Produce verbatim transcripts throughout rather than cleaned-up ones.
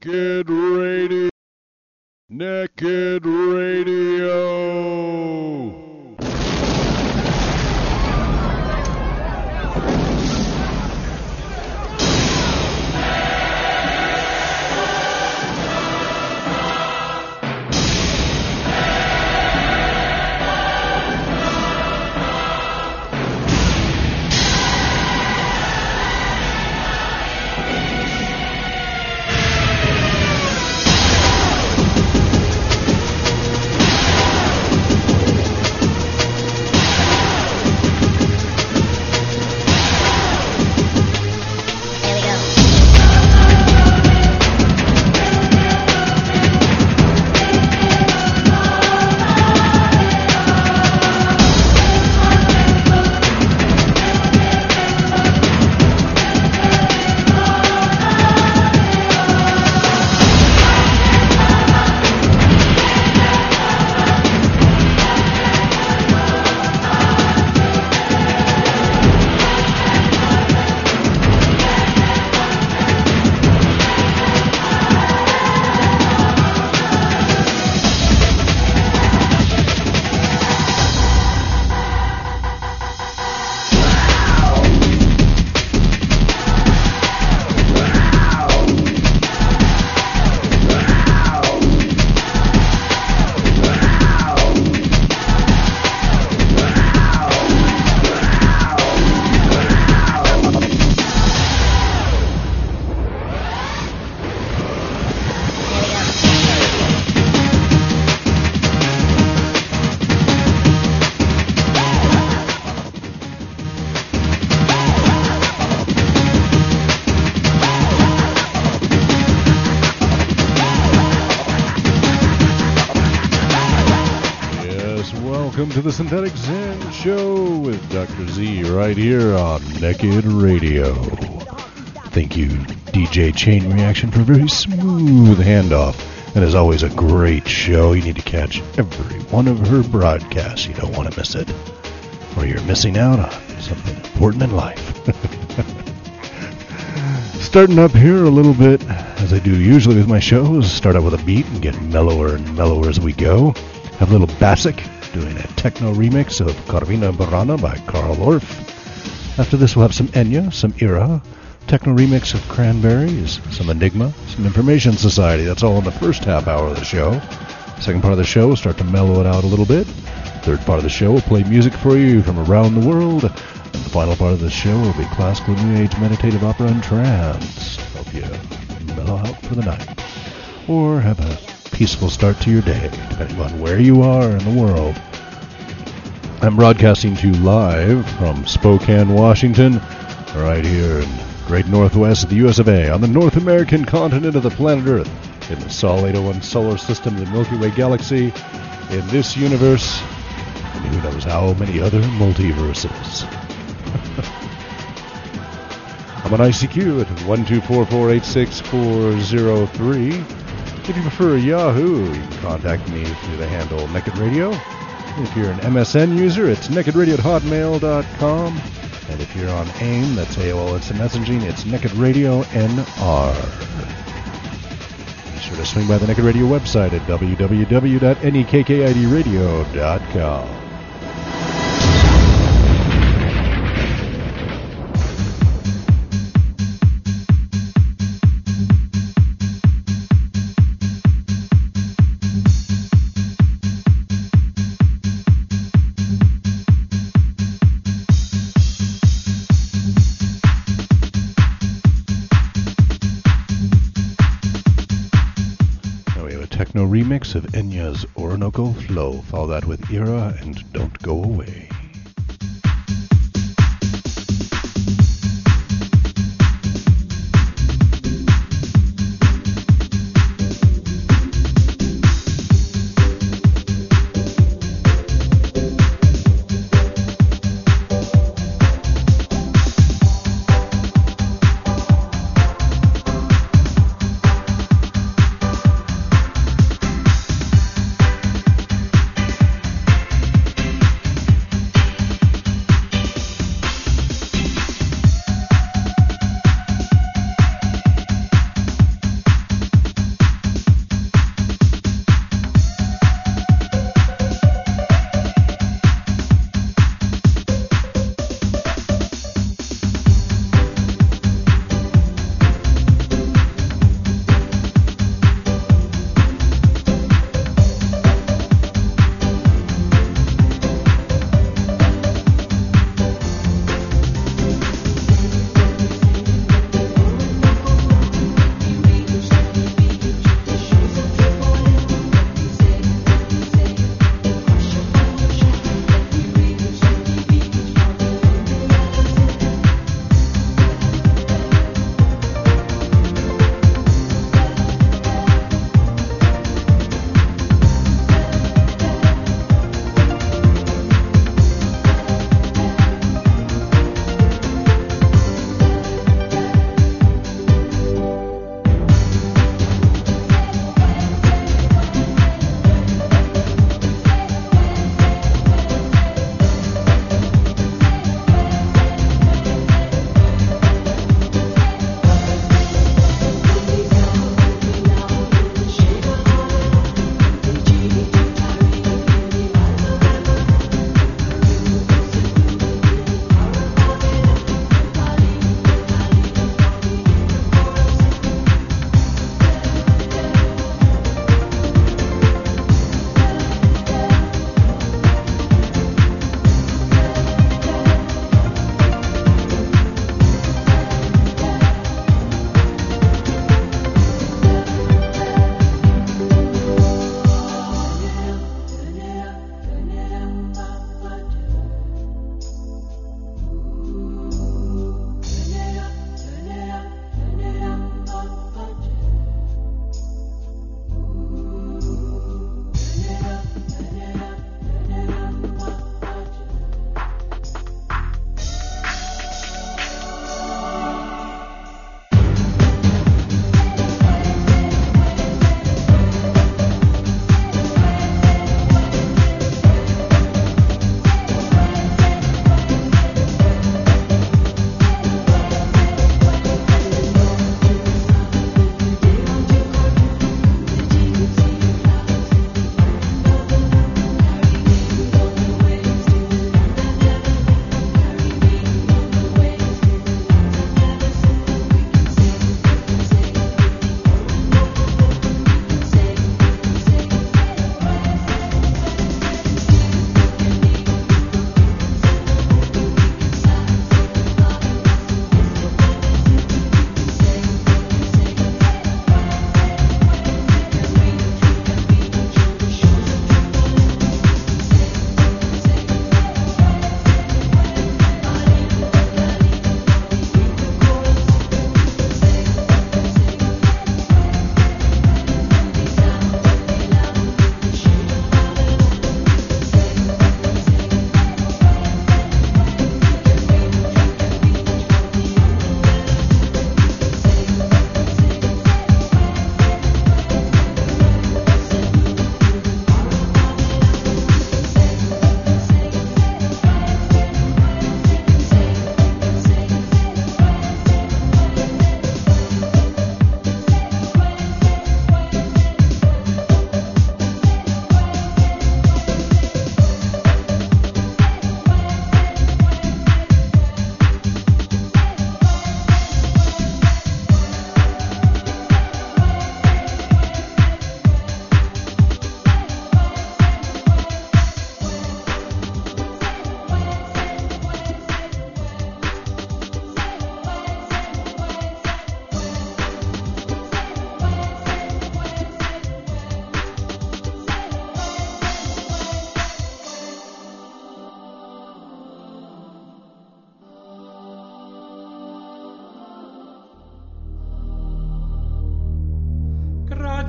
Naked Radio. Naked Radio. To the Synthetic Zen Show with Doctor Z right here on Naked Radio. Thank you, D J Chain Reaction, for a very smooth handoff. And as always, a great show. You need to catch every one of her broadcasts. You don't want to miss it, or you're missing out on something important in life. Starting up here a little bit, as I do usually with my shows, start out with a beat and get mellower and mellower as we go. Have a little Basic doing a techno remix of Carmina Burana by Carl Orff. After this, we'll have some Enya, some Era, techno remix of Cranberries, some Enigma, some Information Society. That's all in the first half hour of the show. Second part of the show, we'll start to mellow it out a little bit. Third part of the show, we'll play music for you from around the world. And the final part of the show will be classical New Age meditative opera and trance. Help you mellow out for the night. Or have a peaceful start to your day, depending on where you are in the world. I'm broadcasting to you live from Spokane, Washington, right here in Great Northwest of the U S of A, on the North American continent of the planet Earth, in the Sol eight oh one solar system, the Milky Way galaxy, in this universe, and who knows how many other multiverses. I'm on I C Q at one two four four eight six four zero three. If you prefer Yahoo, you can contact me through the handle Naked Radio. If you're an M S N user, it's nakedradio at hotmail dot com. And if you're on AIM, that's A O L Instant Messaging, it's Naked Radio N R. Be sure to swing by the Naked Radio website at w w w dot nekkid radio dot com. Remix of Enya's Orinoco Flow. Follow that with Era and Don't Go Away.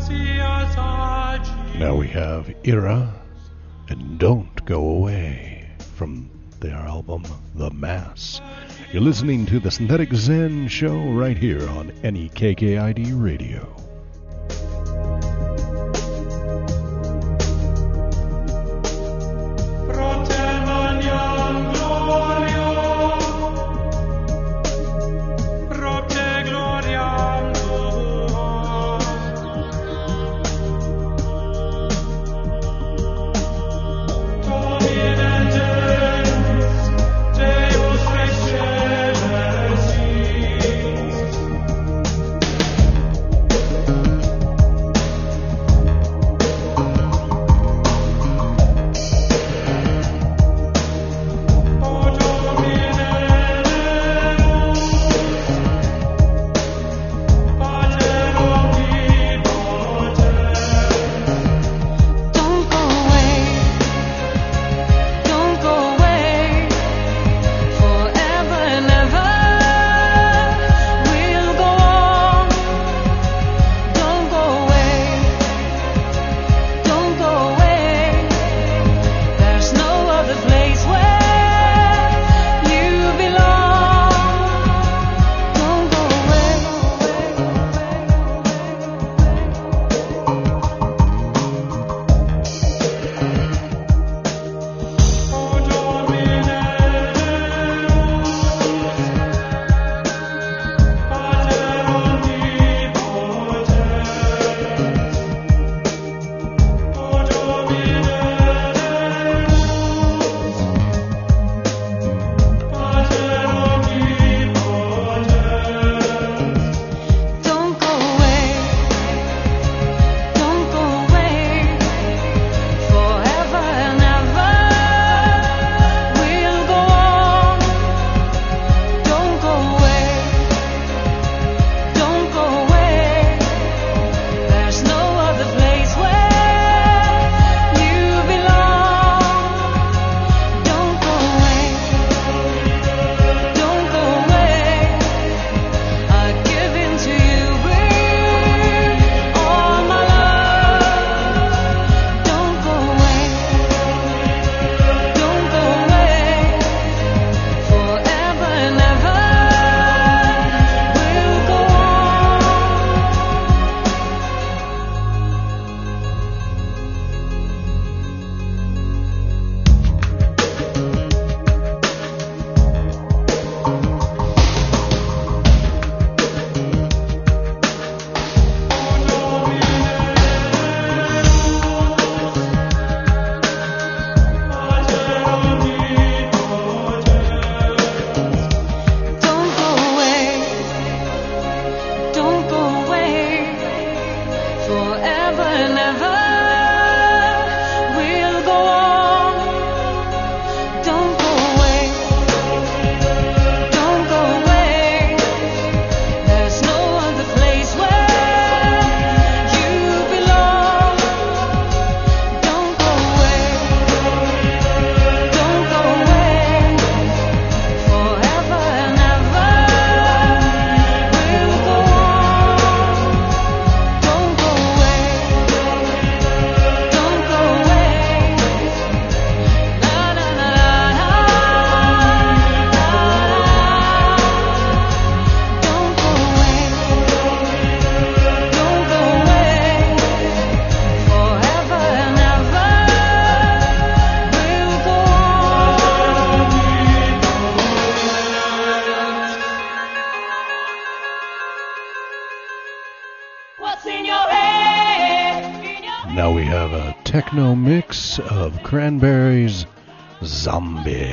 Now we have Ira and Don't Go Away from their album The Mass. You're listening to the Synthetic Zen Show right here on N E K K I D Radio. Techno mix of Cranberries' Zombie.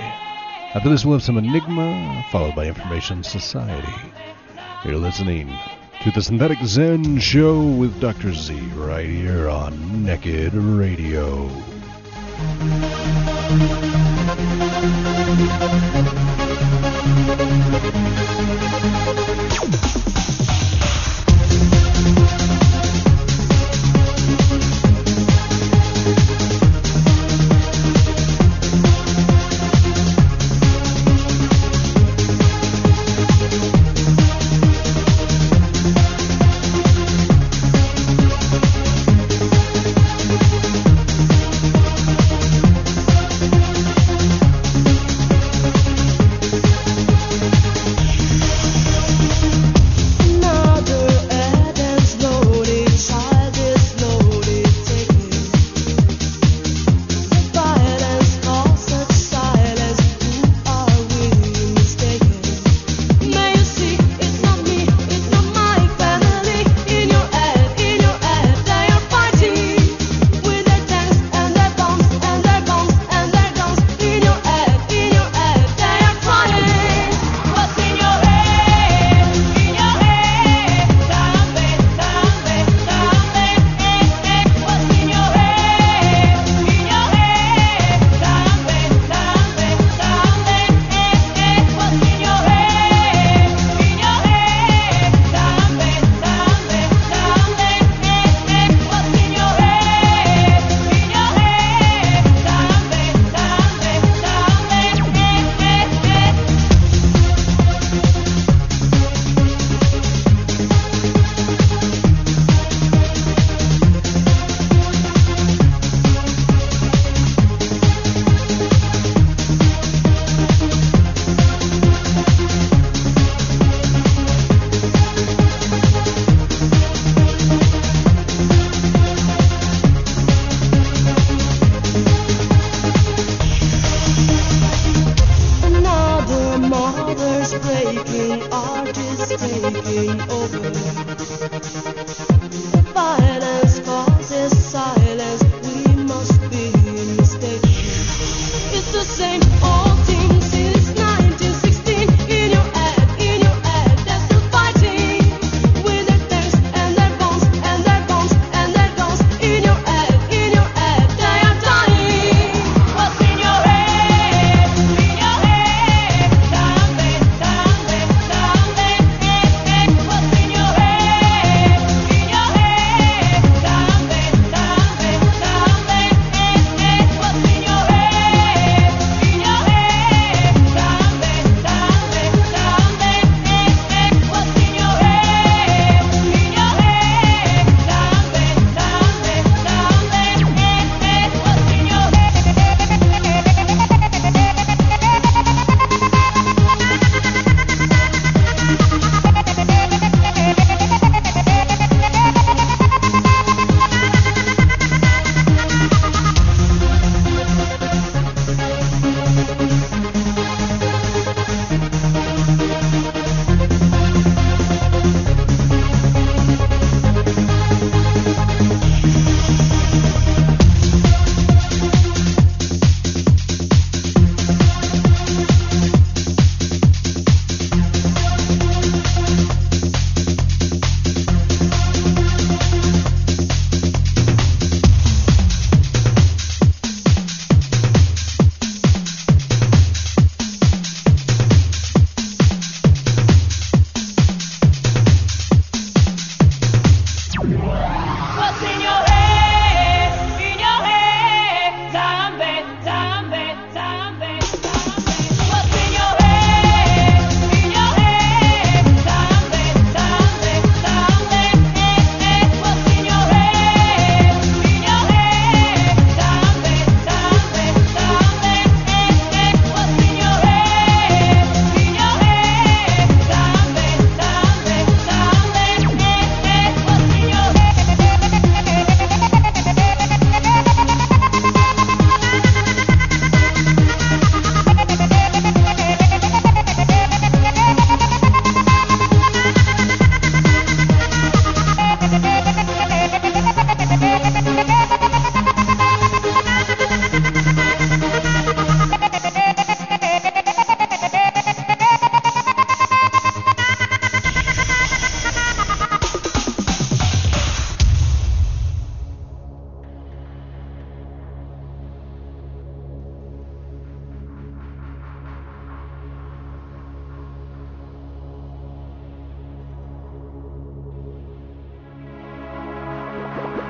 After this, we'll have some Enigma, followed by Information Society. You're listening to the Synthetic Zen Show with Doctor Z right here on Naked Radio.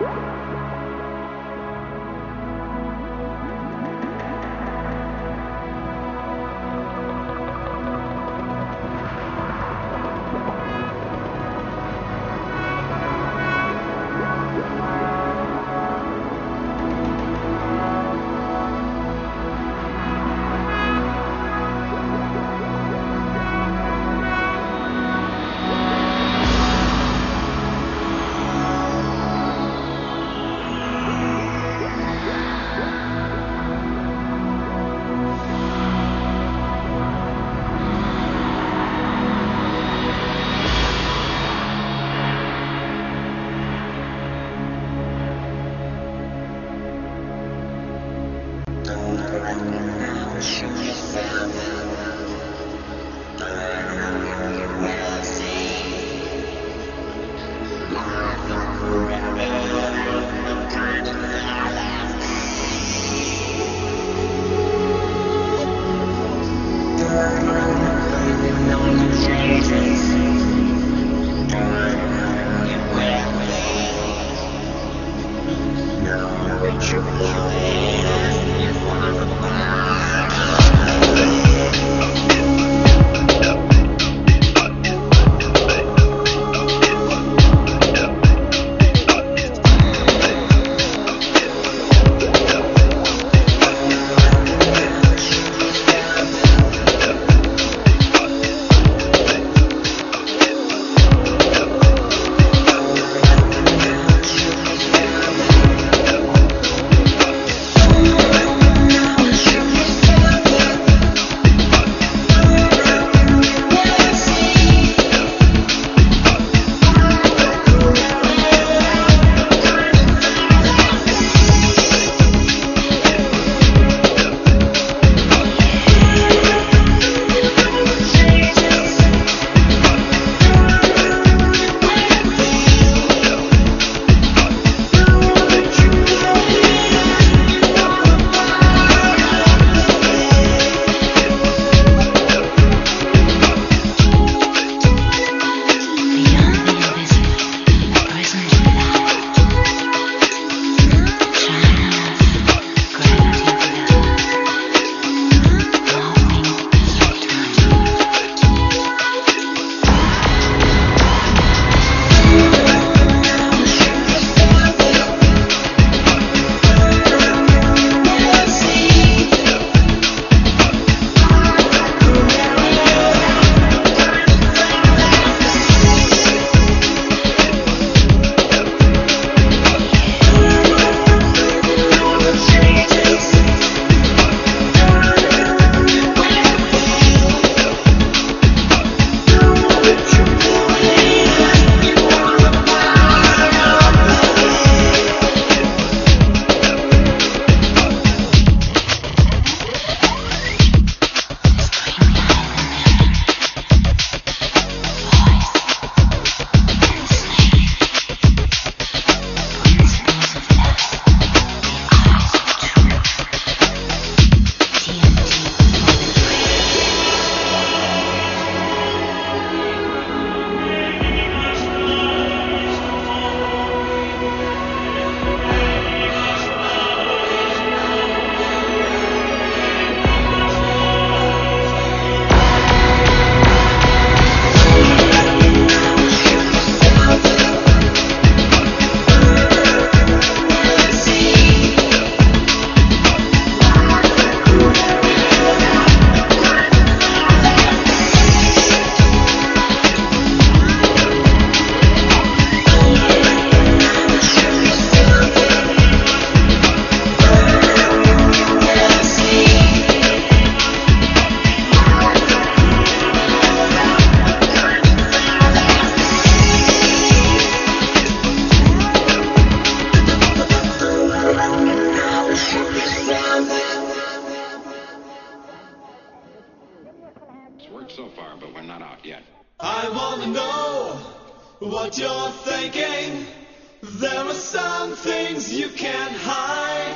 what you're thinking. There are some things you can't hide.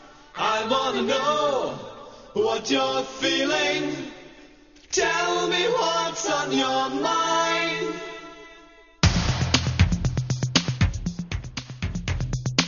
I wanna know what you're feeling. Tell me what's on your mind.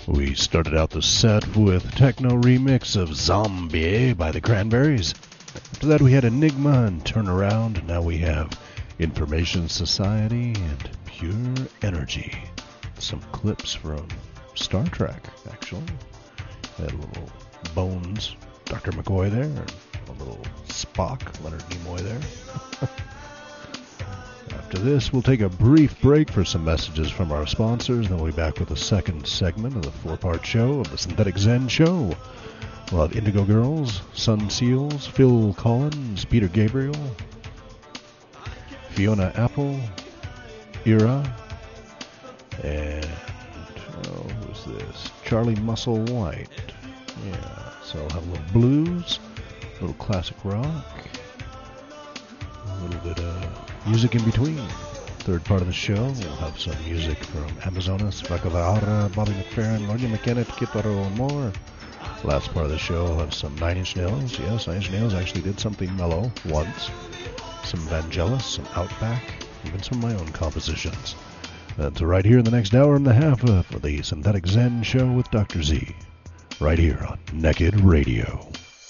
We started out the set with techno remix of Zombie by the Cranberries. After that we had Enigma and Turn Around, and now we have Information Society and Pure Energy. Some clips from Star Trek, actually. Had a little Bones, Doctor McCoy there, and a little Spock, Leonard Nimoy there. After this, we'll take a brief break for some messages from our sponsors, then we'll be back with the second segment of the four-part show of the Synthetic Zen Show. We'll have Indigo Girls, Sun Seals, Phil Collins, Peter Gabriel, Fiona Apple, Ira, and, oh, who's this? Charlie Muscle White. Yeah, so I'll have a little blues, a little classic rock, a little bit of music in between. Third part of the show, we'll have some music from Amazonas, Bacavara, Bobby McFerrin, Marty McKenna, Kitaro, and more. Last part of the show, we'll have some Nine Inch Nails. Yes, Nine Inch Nails actually did something mellow once. Some Vangelis, some Outback, even some of my own compositions. That's right here in the next hour and a half uh, for the Synthetic Zen Show with Doctor Z. Right here on Naked Radio.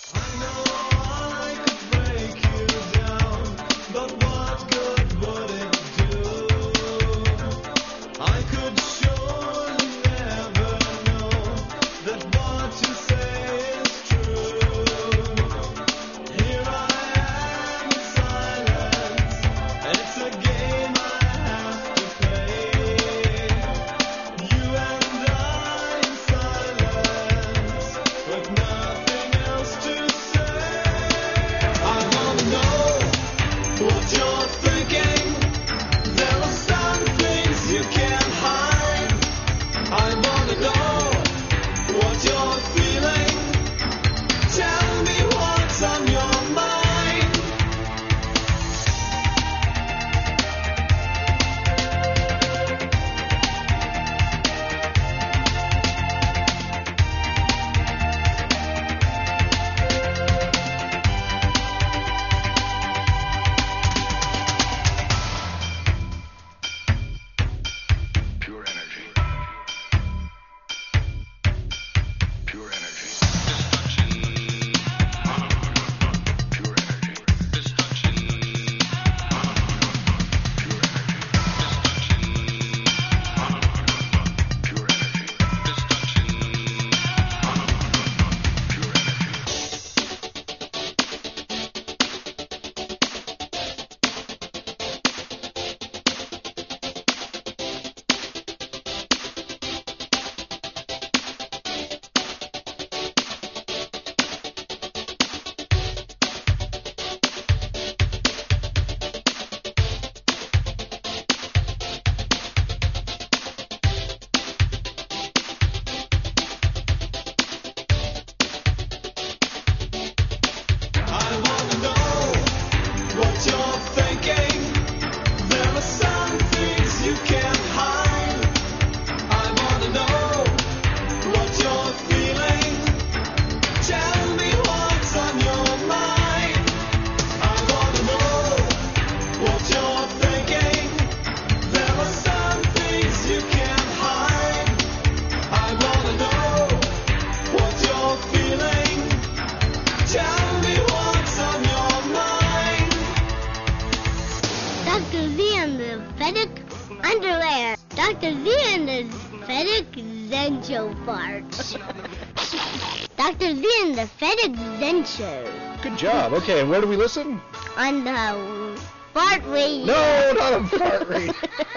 Doctor Z and the Synthetic Zen Show. Good job. Okay, and where do we listen? On the Fart Radio. No, not on Fart Radio.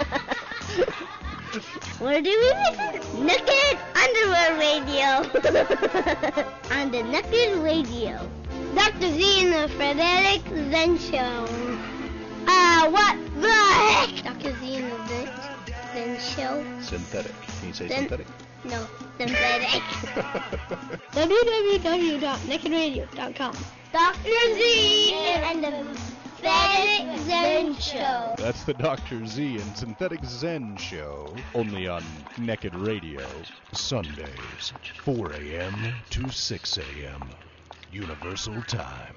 Where do we listen? Naked Underwear Radio. On the Naked Radio. Doctor Z and the Synthetic Zen Show. Ah, uh, what the heck? Doctor Z and the Zen, Zen Show. Synthetic. Can you say Syn- synthetic? No, synthetic. w w w dot naked radio dot com. Doctor Z and the Synthetic Zen Show. That's the Doctor Z and Synthetic Zen Show, only on Naked Radio, Sundays, four a.m. to six a.m. Universal Time.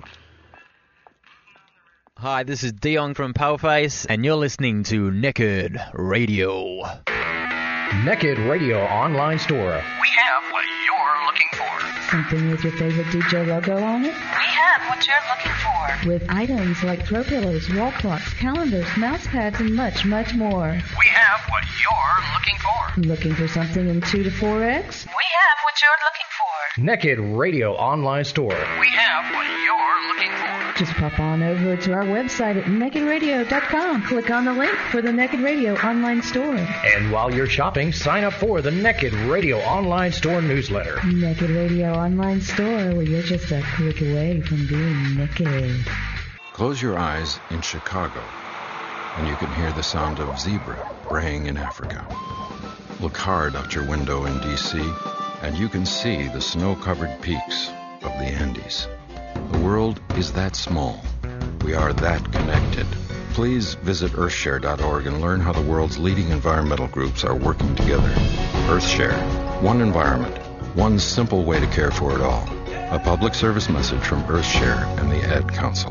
Hi, this is Dion from Paleface, and you're listening to Naked Radio. Naked Radio Online Store. We have what you're looking for. Something with your favorite D J logo on it? We have what you're looking for. With items like throw pillows, wall clocks, calendars, mouse pads, and much, much more. We have what you're looking for. Looking for something in two to four X? We have what you're looking for. Naked Radio Online Store. We have what you're looking for. Just pop on over to our website at naked radio dot com. Click on the link for the Naked Radio Online Store. And while you're shopping, sign up for the Naked Radio Online Store newsletter. Naked Radio Online Store, where you're just a click away from being naked. Close your eyes in Chicago, and you can hear the sound of zebra braying in Africa. Look hard out your window in D C, and you can see the snow-covered peaks of the Andes. The world is that small. We are that connected. Please visit earthshare dot org and learn how the world's leading environmental groups are working together. EarthShare. One environment. One simple way to care for it all. A public service message from EarthShare and the Ad Council.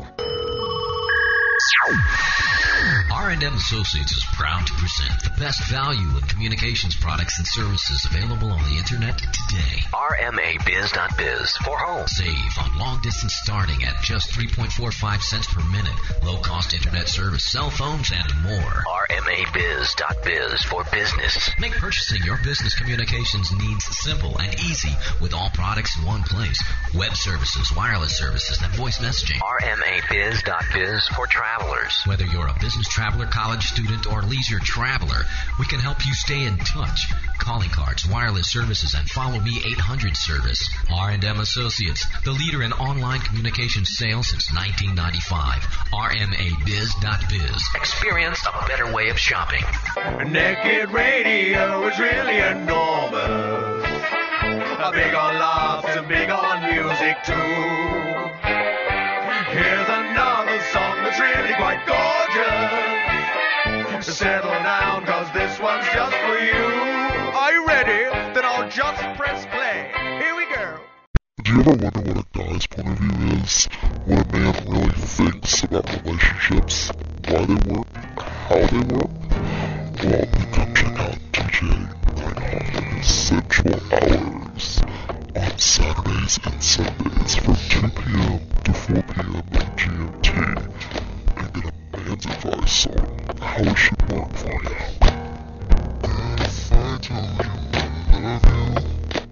R and M Associates is proud to present the best value in communications products and services available on the internet today. R M A biz dot biz for home. Save on long distance starting at just three point four five cents per minute. Low cost internet service, cell phones, and more. R M A biz dot biz for business. Make purchasing your business communications needs simple and easy with all products in one place. Web services, wireless services, and voice messaging. R M A biz dot biz for travelers. Whether you're a business traveler, college student, or leisure traveler, we can help you stay in touch. Calling cards, wireless services, and Follow Me eight hundred service. R and M Associates, the leader in online communication sales since nineteen ninety-five. R M A biz dot biz. Experience a better way of shopping. Naked Radio is really enormous. A big on laughs and big on music too. Here's another song that's really quite gorgeous. Settle down, cause this one's just for you. Are you ready? Then I'll just press play. Here we go. Do you ever wonder what a guy's point of view is? What a man really thinks about relationships? Why they work? How they work? Well, you come check out D J Reinhardt's Sensual Hours on Saturdays and Sundays from two p.m. to four p.m. G M T and get a man's advice on how it should work for you. If I told you I love you.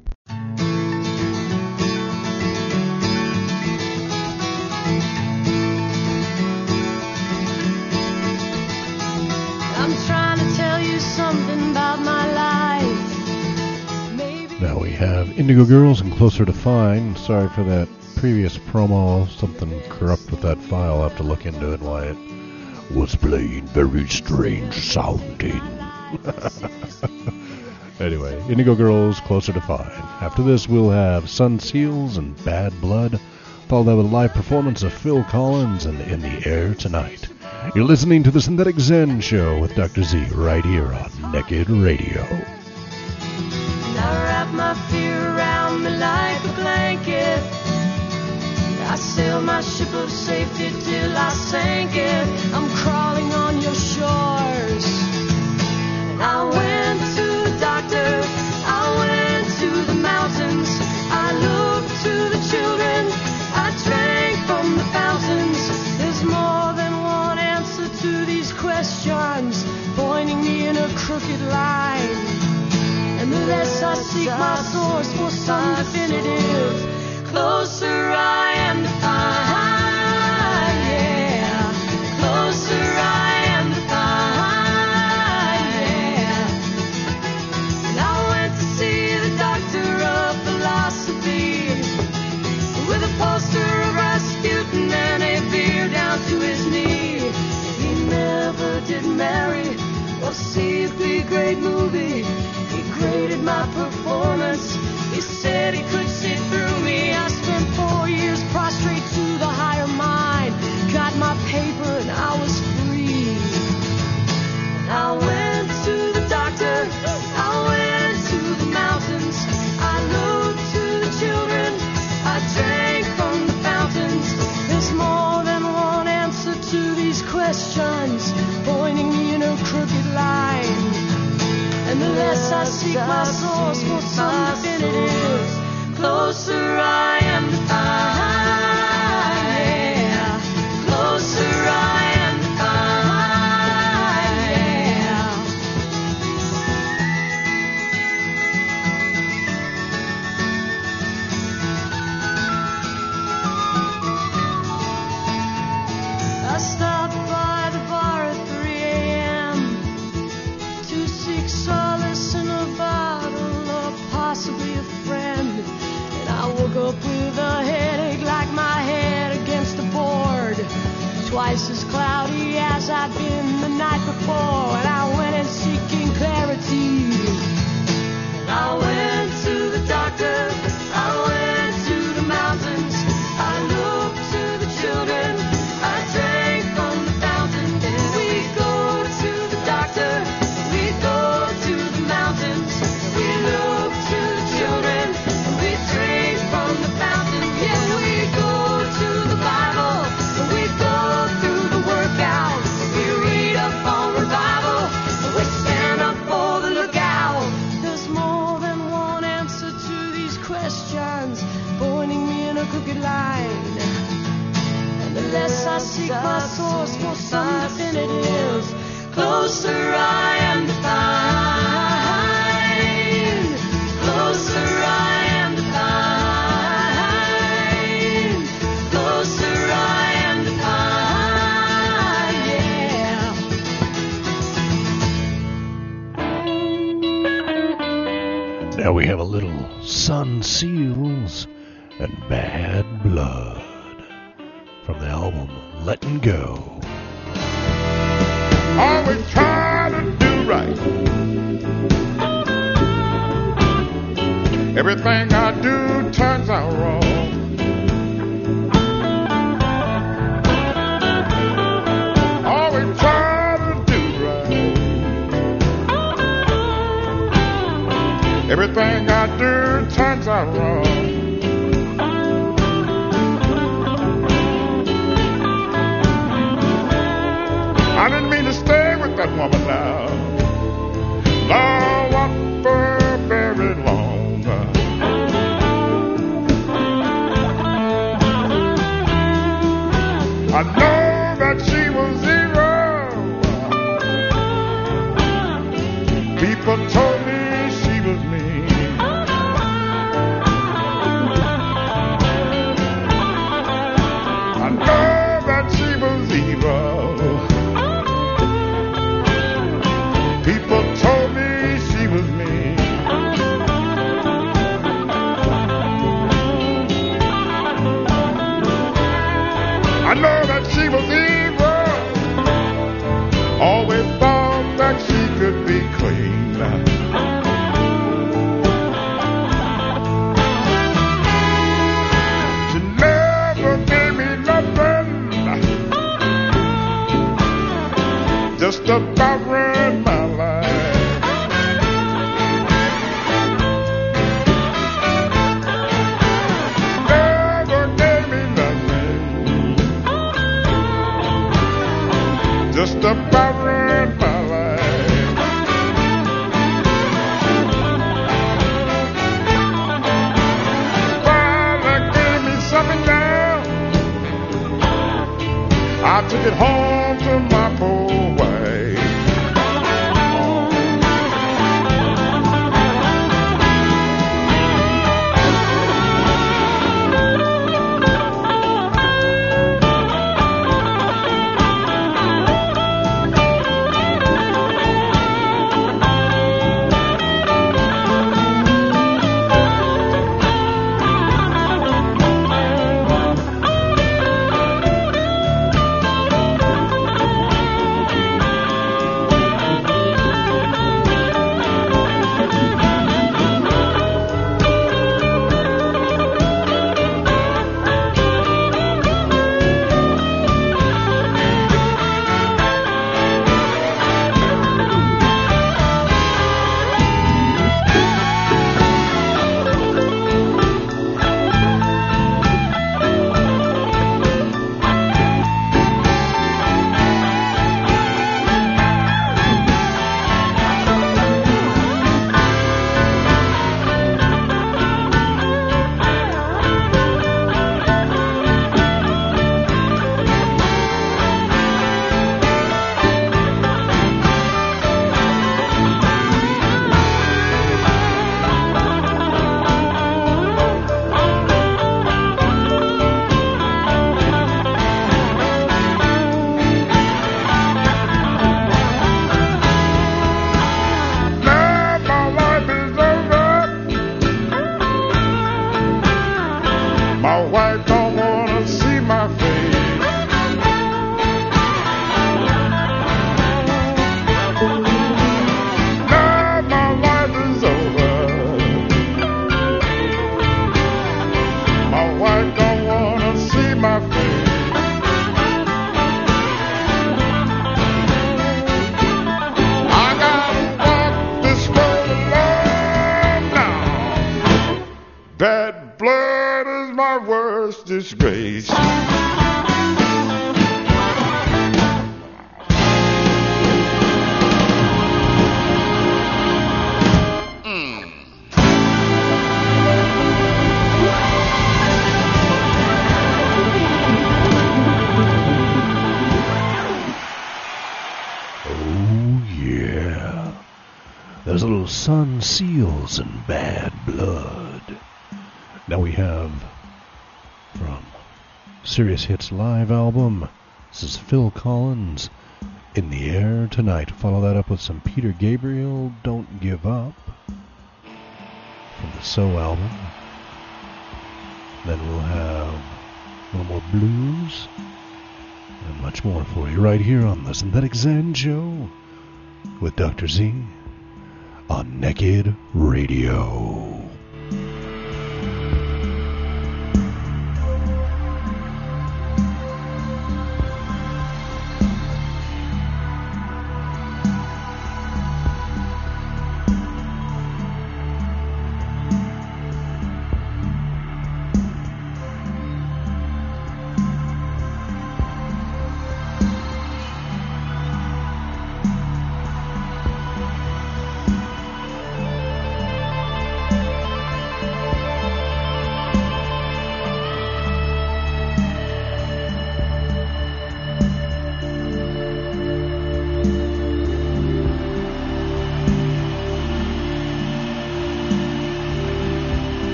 I'm trying to tell you something about my life. Maybe Now we have Indigo Girls and Closer to Fine. Sorry for that previous promo. Something corrupt with that file. I'll have to look into it, why it was playing very strange sounding. Anyway, Indigo Girls, Closer to Fine. After this, we'll have Sun Seals and Bad Blood, followed that with a live performance of Phil Collins and In the Air Tonight. You're listening to the Synthetic Zen Show with Doctor Z right here on Naked Radio. And I wrap my fear around me like a blanket. I sail my ship of safety till I sank it. I'm crawling on your shores. And I went to the doctor, I went to the mountains, I looked to the children, I drank from the fountains. There's more than one answer to these questions, pointing me in a crooked line. And the less I seek my source for some definitive, closer I am to find, yeah. Closer I am to find, yeah. And I went to see the doctor of philosophy with a poster of Rasputin and a beer down to his knee. He never did marry or see a big great movie. He graded my performance. He said he could see through me. I spent four years source for some definitives. Closer I am to find, yeah. Closer I am to find, yeah. I stopped by the bar at three a.m. to seek solace in a bottle or possibly a friend. And I woke up with a headache like my head against the board. Twice as cloudy as I'd been the night before. And I went in seeking clarity. And I went to the doctor. I went to the mountains. I looked to the children. I drank from the fountain. And we go to the doctor. We go to the mountains. We look to the children. We drink from the fountain. Yeah, we go to the Bible. We go through the workout. We read up on revival. We stand up for the lookout. There's more than one answer to these questions, pointing me in a crooked line. And the less I seek my source for some definitives, closer I am to find. Closer I am to find. Closer I am to find, yeah. Now we have a little Sun Seals and Bad Blood from the album Letting Go. Always try to do right. Everything I do turns out wrong. Always try to do right. Everything I do turns out wrong. I didn't mean to stay with that woman now. Lord, what for very long. I know that she was evil. People told me she was mean. I know that she was evil. People told me Bad blood is my worst disgrace. There's a little Sun Seals and Bad Blood. Now we have from Serious Hits Live album, this is Phil Collins, In the Air Tonight. Follow that up with some Peter Gabriel, Don't Give Up, from the So album. Then we'll have a little more blues and much more for you right here on the Synthetic Zen Show with Doctor Z on Naked Radio.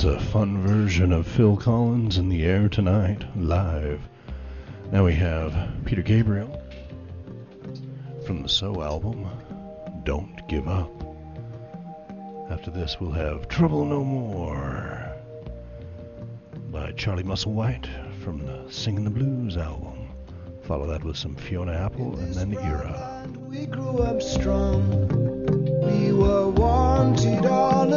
a fun version of Phil Collins in the air tonight, live. Now we have Peter Gabriel from the So album, Don't Give Up. After this, we'll have Trouble No More by Charlie Musselwhite from the Singin' the Blues album. Follow that with some Fiona Apple and then Era. We grew up strong. We were wanted all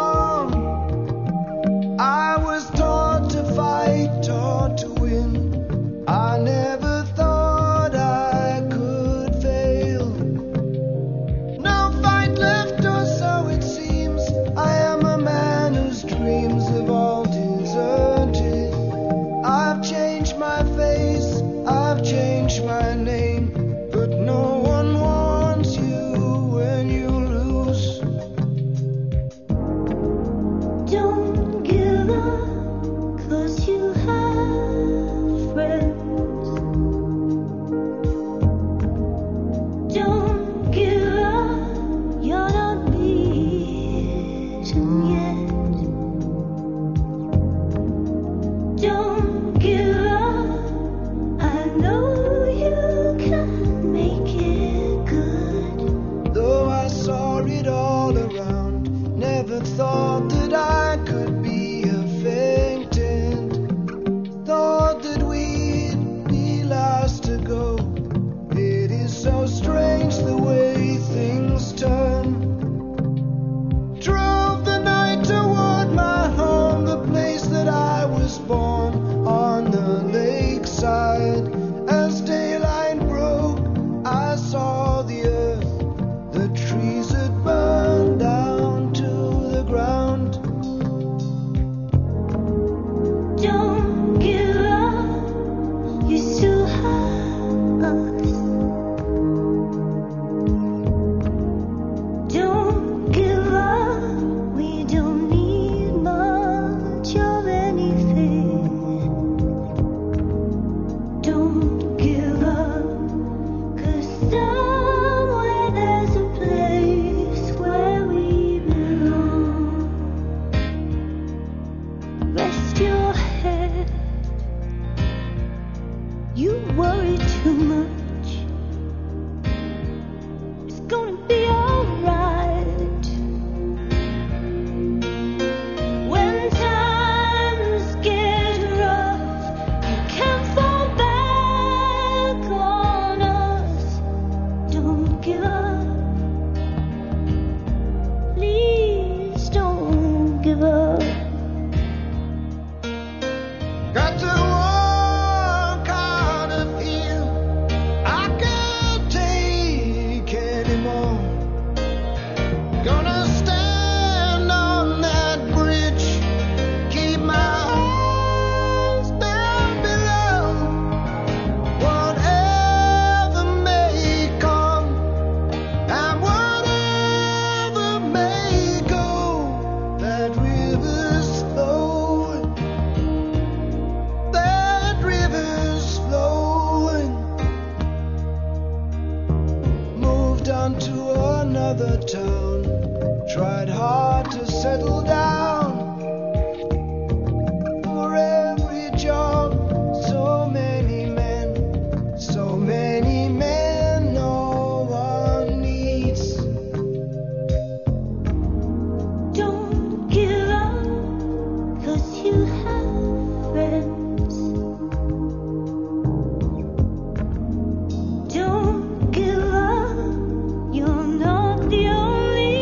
along. I was taught to fight, taught to win. I never thought I could fail. No fight left, or so it seems. I am a man whose dreams have all deserted. I've changed my face, I've changed my name, but no one wants you when you lose. Don't give up, 'cause you have friends. Don't give up, you're not beaten yet. Don't give up, I know you can make it good. Though I saw it all around, never thought that I could be a fainted. Thought that we'd be last to go. It is so strange the way things turn. Drove the night toward my home, the place that I was born, on the lakeside. As daylight broke, I saw the earth, the trees had burned down to the ground. Don't give up, you still have us. Don't give up, we don't need much of anything. Don't give up, 'cause somewhere there's a place where we belong. Rest your head, you worry too much. It's gonna be alright. When times get rough, you can't fall back on us. Don't give up, please don't give up. Got to walk out of here, I can't take anymore. Gonna stand on that bridge, keep my eyes down below. Whatever may come, and whatever may go, that river's flowing, that river's flowing. Moved on to another town, tried hard to settle down. For every job, so many men, so many men no one needs. Don't give up, 'cause you have friends. Don't give up, you're not the only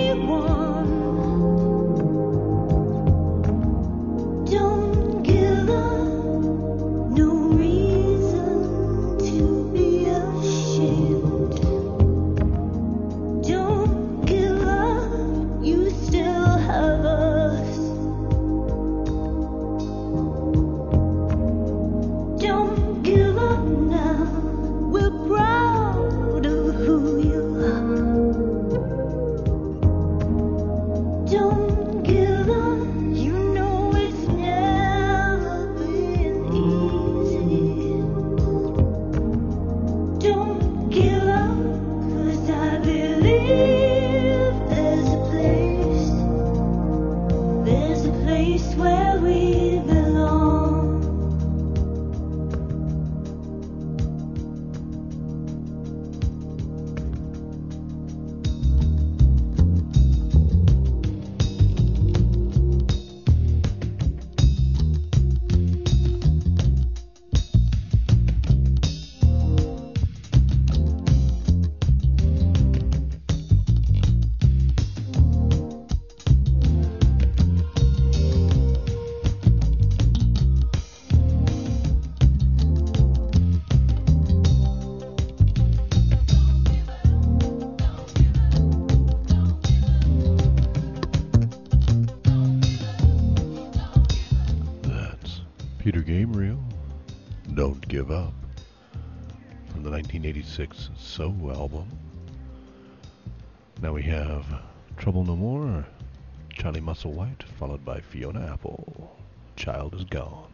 from the nineteen eighty-six So album. Now we have Trouble No More, Charlie Musselwhite, followed by Fiona Apple, Child Is Gone.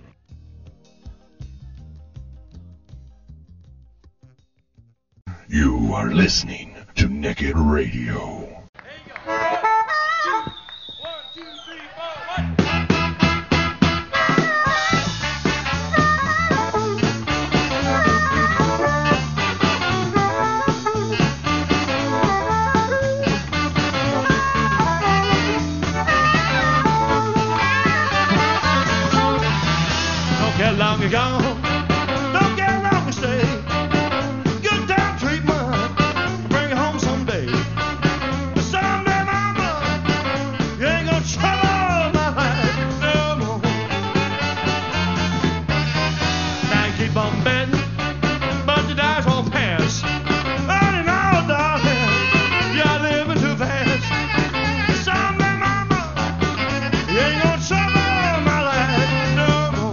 You are listening to Naked Radio. Don't get long ago, don't get long to stay. Good time treatment, bring it home someday. Someday, mama, you ain't gonna trouble my life no more. Now you keep on betting, but the dice won't pass. All in all, darling, you're living too fast. Someday, mama, you ain't gonna trouble my life no more.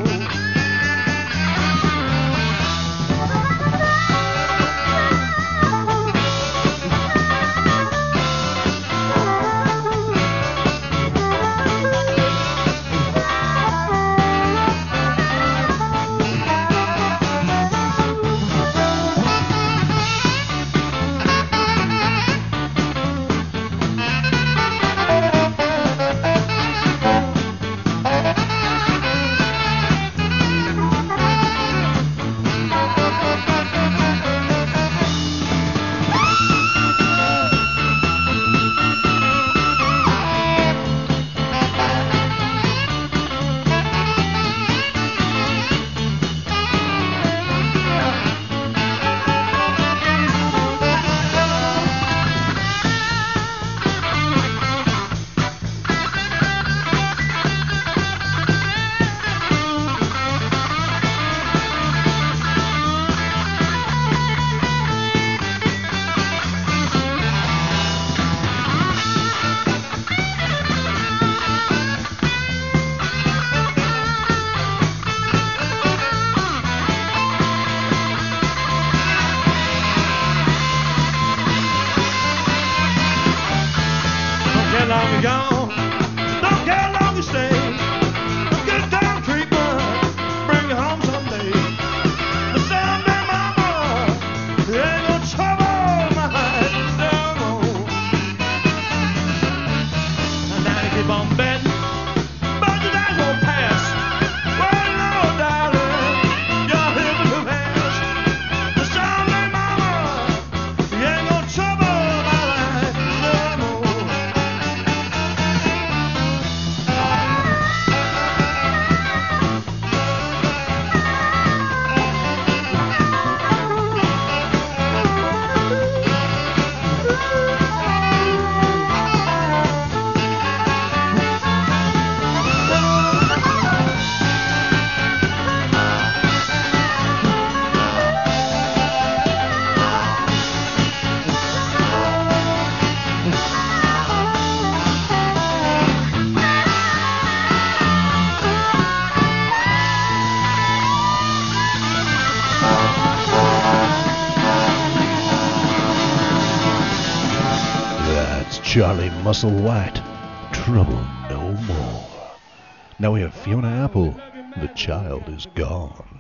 Don't get long to go, don't get long to stay. Good time treatment, bring you home someday. But someday, mama, you ain't gonna trouble my life no more. And now you keep on betting, but the days won't pass. Well, no, darling, you're living too fast. But someday, mama, you ain't gonna trouble my life no more. That's Charlie Musselwhite, Trouble No More. Now we have Fiona Apple, The Child Is Gone.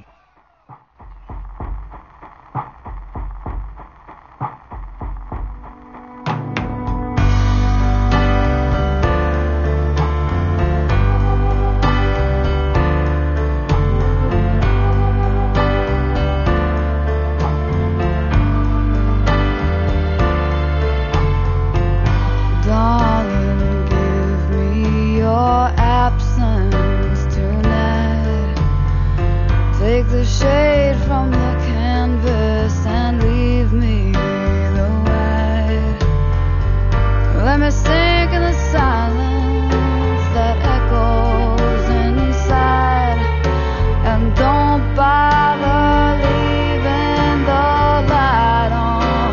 Darling, give me your absence tonight. Take the shade from the canvas and leave me the white. Let me sink in the silence that echoes inside. And don't bother leaving the light on.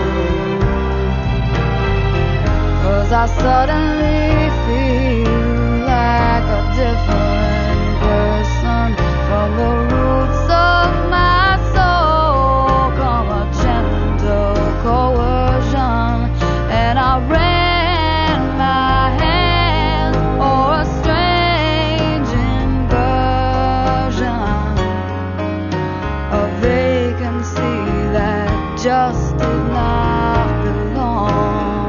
'Cause I suddenly feel like a different person from the roots of my soul. Come a chance. just did not belong.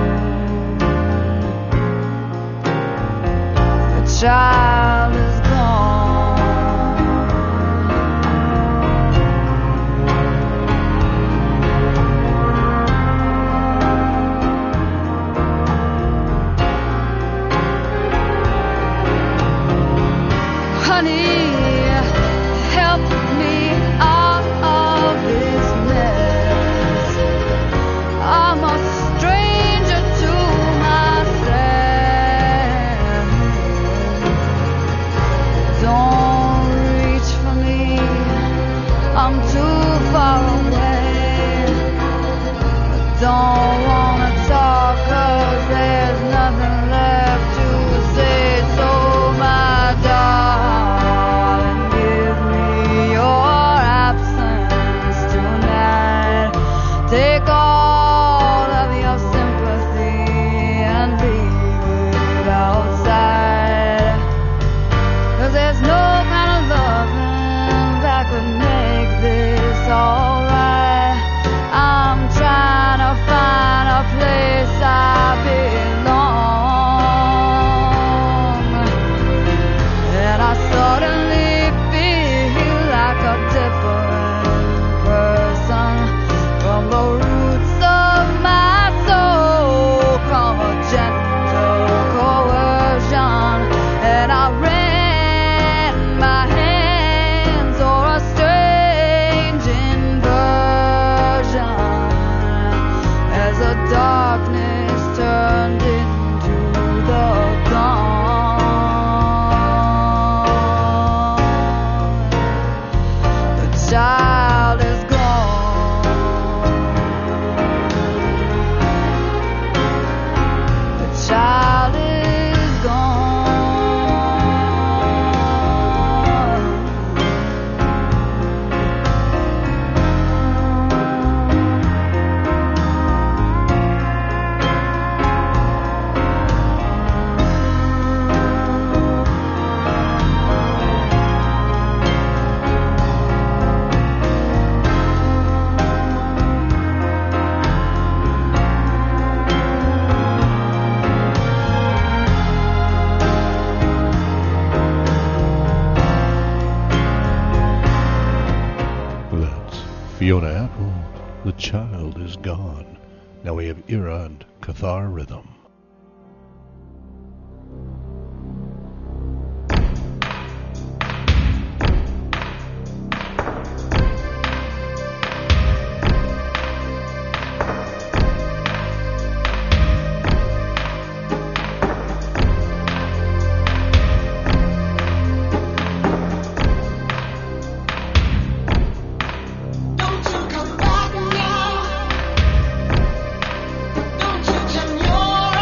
The child is honey, help me out of this mess. I'm a stranger to myself. Don't reach for me, I'm too far away. Don't wanna talk 'cause there's nothing left to say. So my darling, give me your absence tonight. Take all of your sympathy and leave it outside. 'Cause there's no kind of loving that could make this alright. I'm trying to find a place I belong, and I suddenly feel like a different person. From the roots of my soul come a gentle coercion, and I ran my hands o'er a strange inversion as the darkness turned into the dawn. The child is gone. The child is gone. That's Fiona Apple. The child is gone. Now we have Ira and Cathar Rhythm. Don't you come back now. Don't you turn your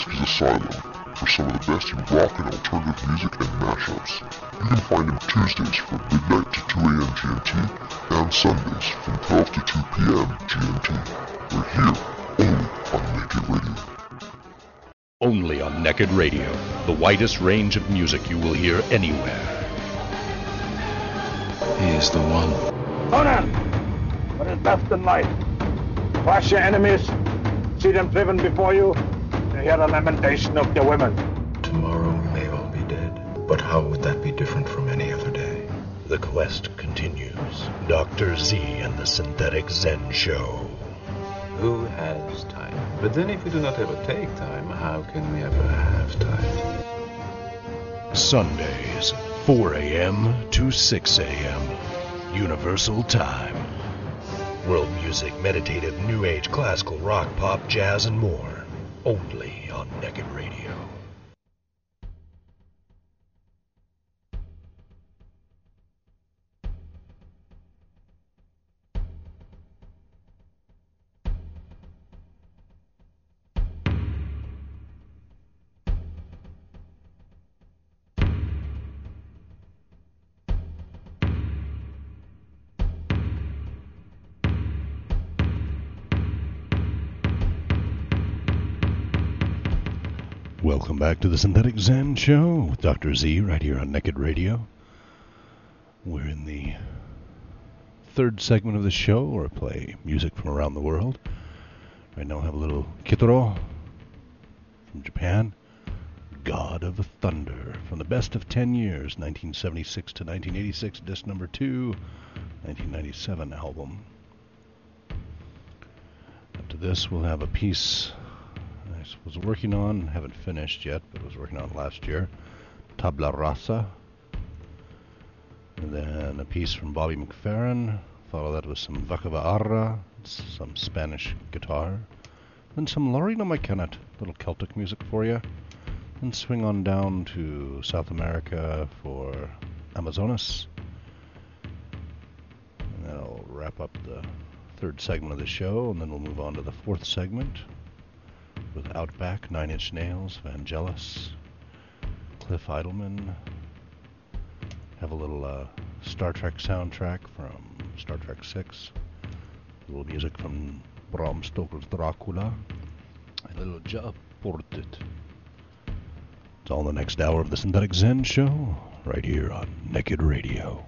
Whiskey's Asylum for some of the best in rock and alternative music and mashups. You can find him Tuesdays from midnight to two a.m. G M T and Sundays from twelve to two p.m. G M T. We're here only on Naked Radio. Only on Naked Radio, the widest range of music you will hear anywhere. He is the one. Conan! What is best in life? Crush your enemies, see them driven before you, and hear the lamentation of your women. Tomorrow we may all be dead, but how would that be different from any other day? The quest continues. Doctor Z and the Synthetic Zen Show. Who has time? But then if we do not ever take time, how can we ever have time? Sundays, four a.m. to six a.m. Universal Time. World music, meditative, new age, classical, rock, pop, jazz, and more. Only on Naked Radio. Welcome back to the Synthetic Zen Show with Doctor Z right here on Naked Radio. We're in the third segment of the show, where I play music from around the world. Right now I have a little Kitaro from Japan, God of Thunder, from the best of ten years, nineteen seventy-six to nineteen eighty-six, disc number two, nineteen ninety-seven album. After this we'll have a piece I was working on, haven't finished yet, but was working on last year, Tabla Rasa. And then a piece from Bobby McFerrin. Follow that with some Vakava Arra, some Spanish guitar. Then some Lorena McKennitt, little Celtic music for you. Then swing on down to South America for Amazonas. And that'll wrap up the third segment of the show, and then we'll move on to the fourth segment with Outback, Nine Inch Nails, Vangelis, Cliff Idleman. Have a little uh, Star Trek soundtrack from Star Trek six. A little music from Bram Stoker's Dracula. A little job ported. It's all in the next hour of the Synthetic Zen Show, right here on Naked Radio.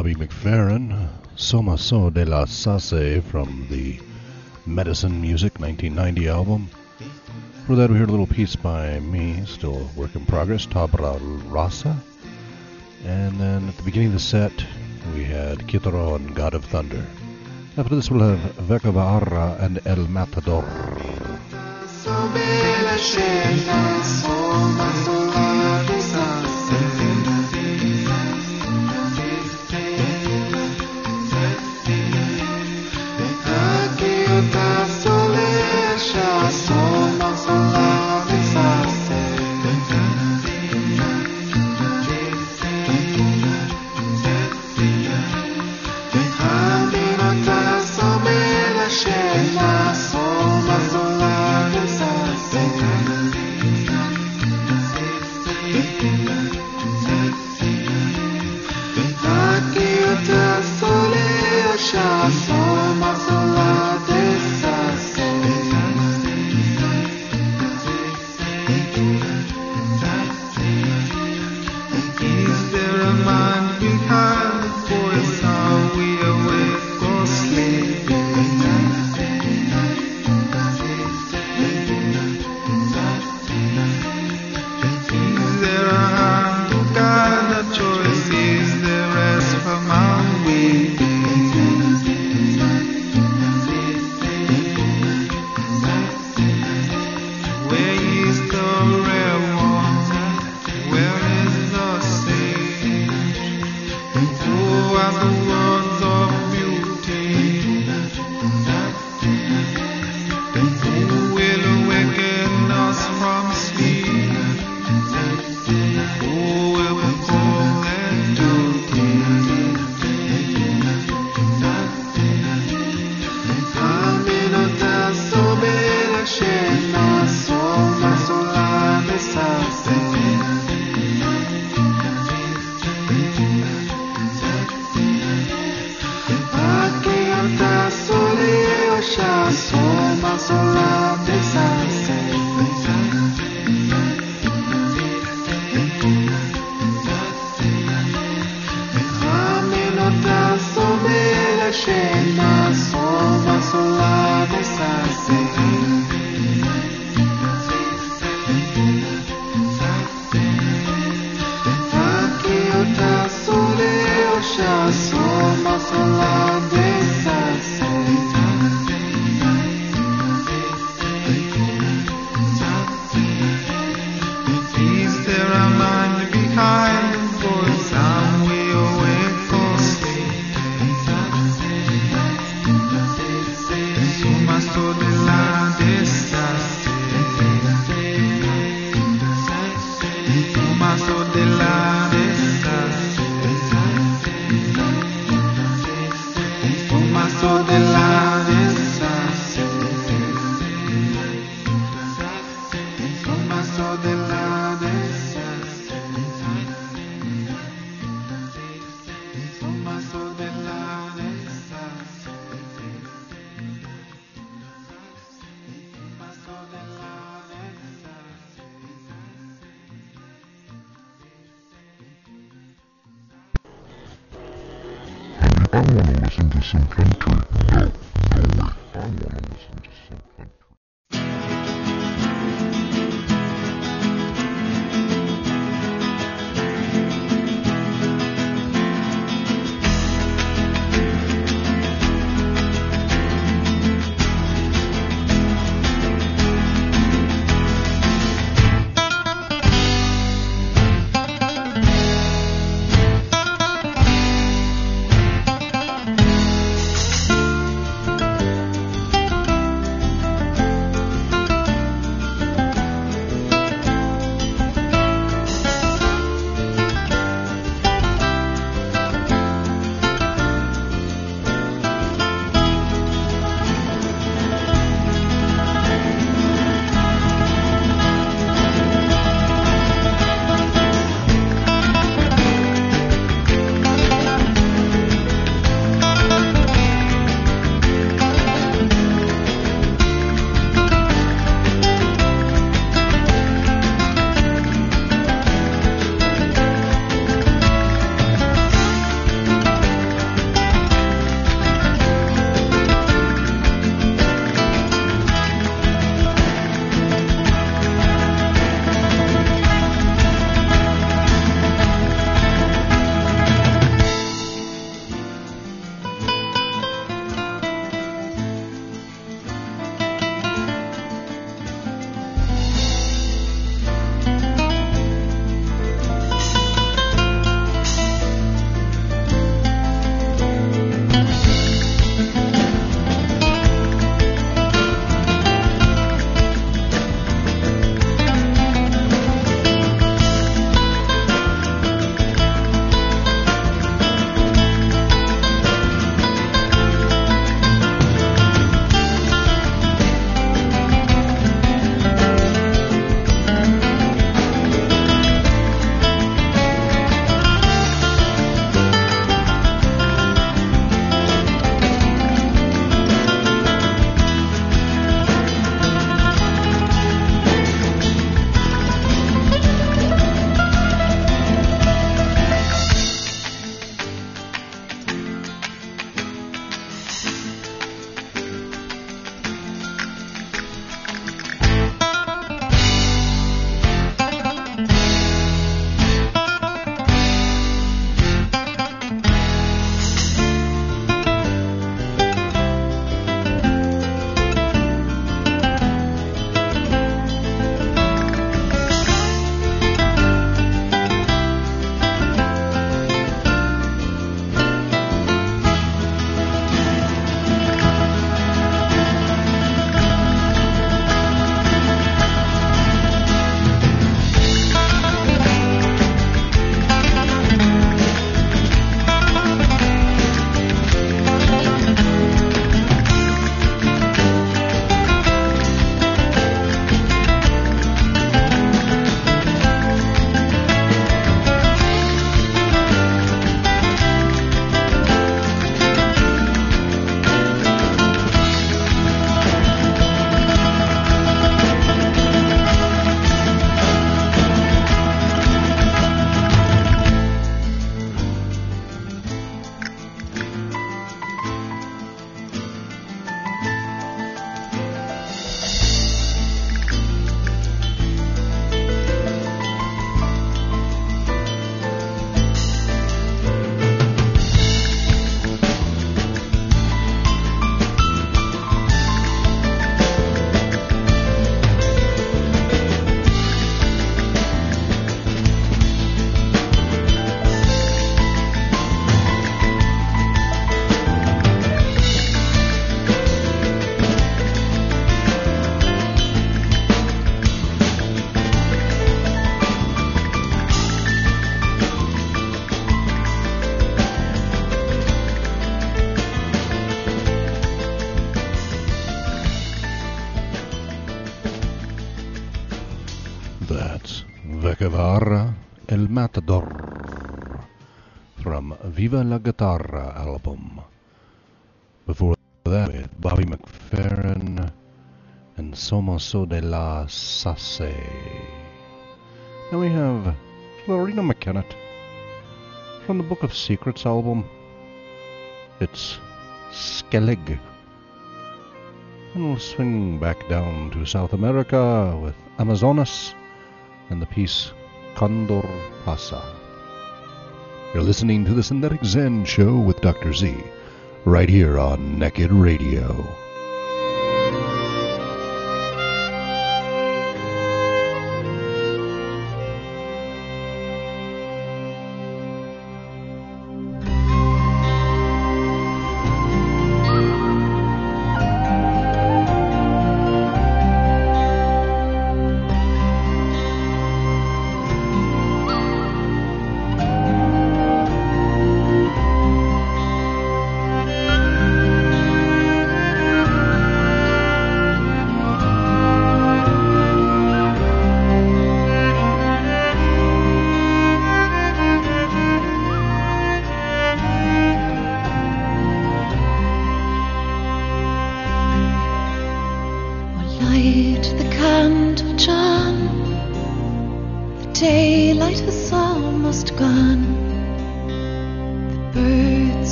Bobby McFerrin, Soma So de la Sase from the Medicine Music nineteen ninety album. For that we heard a little piece by me, still work in progress, Tabra Rasa. And then at the beginning of the set we had Kitaro and God of Thunder. After this we'll have Veka Barra and El Matador. I want to listen to some country. No, no way. I want to listen to some country. Vecavara El Matador from Viva la Guitarra album. Before that, with Bobby McFerrin and Somoso de la Sasse. Then we have Lorena McKennitt from the Book of Secrets album. It's Skellig. And we'll swing back down to South America with Amazonas and the piece Condor Pasa. You're listening to the Synthetic Zen Show with Doctor Z, right here on Naked Radio.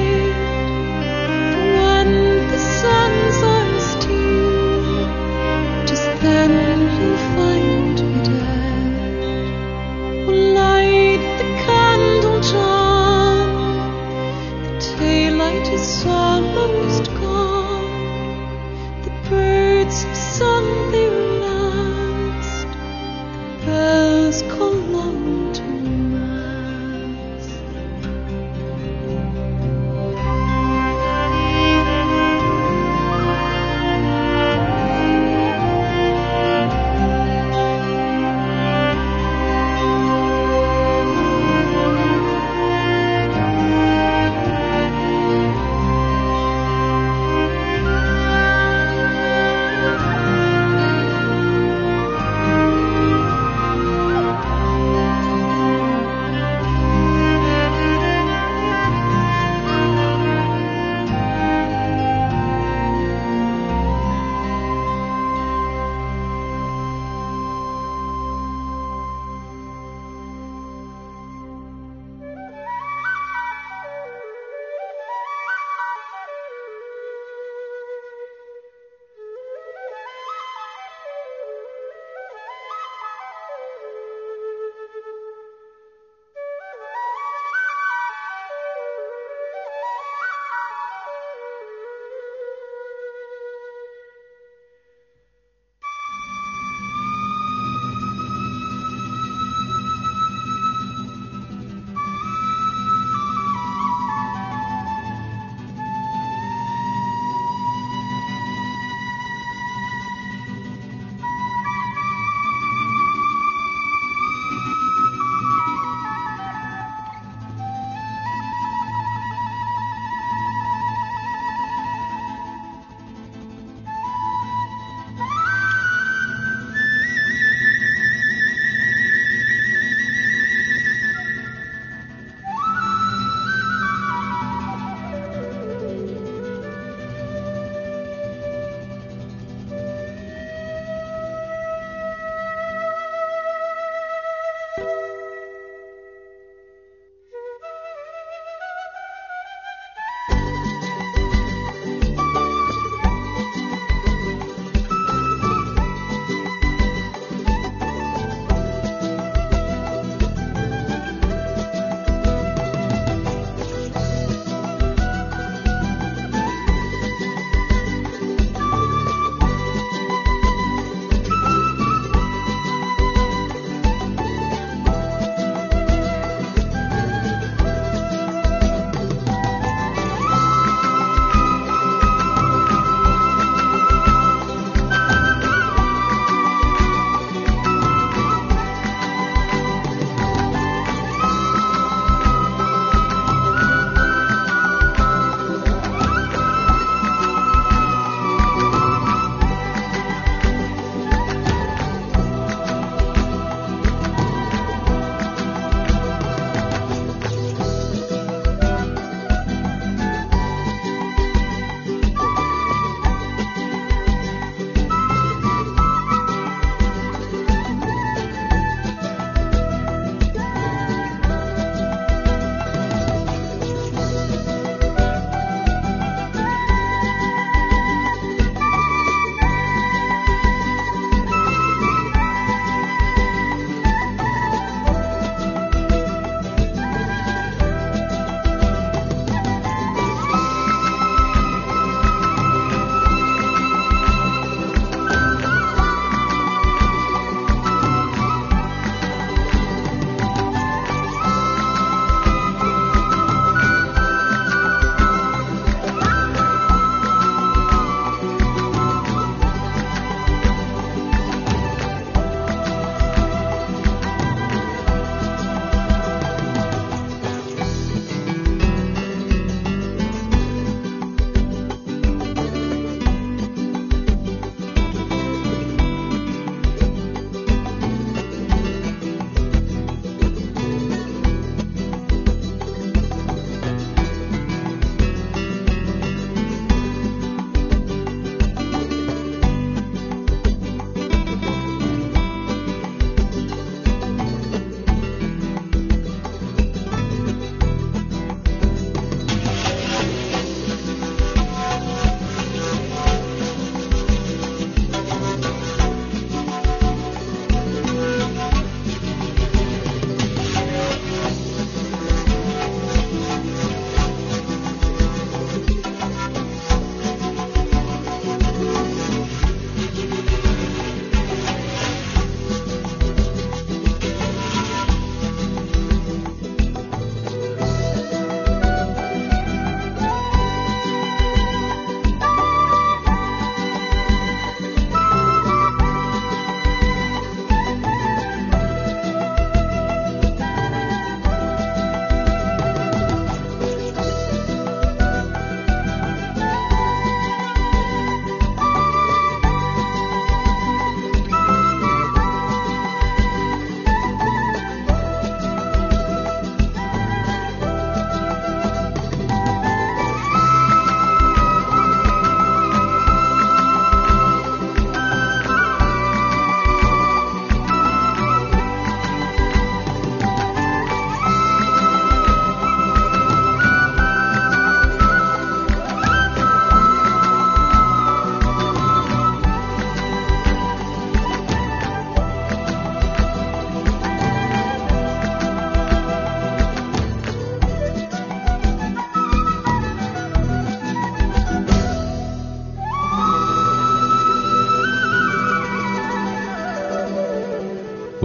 When the suns are still lights of Sunday last, the bells call long to mass.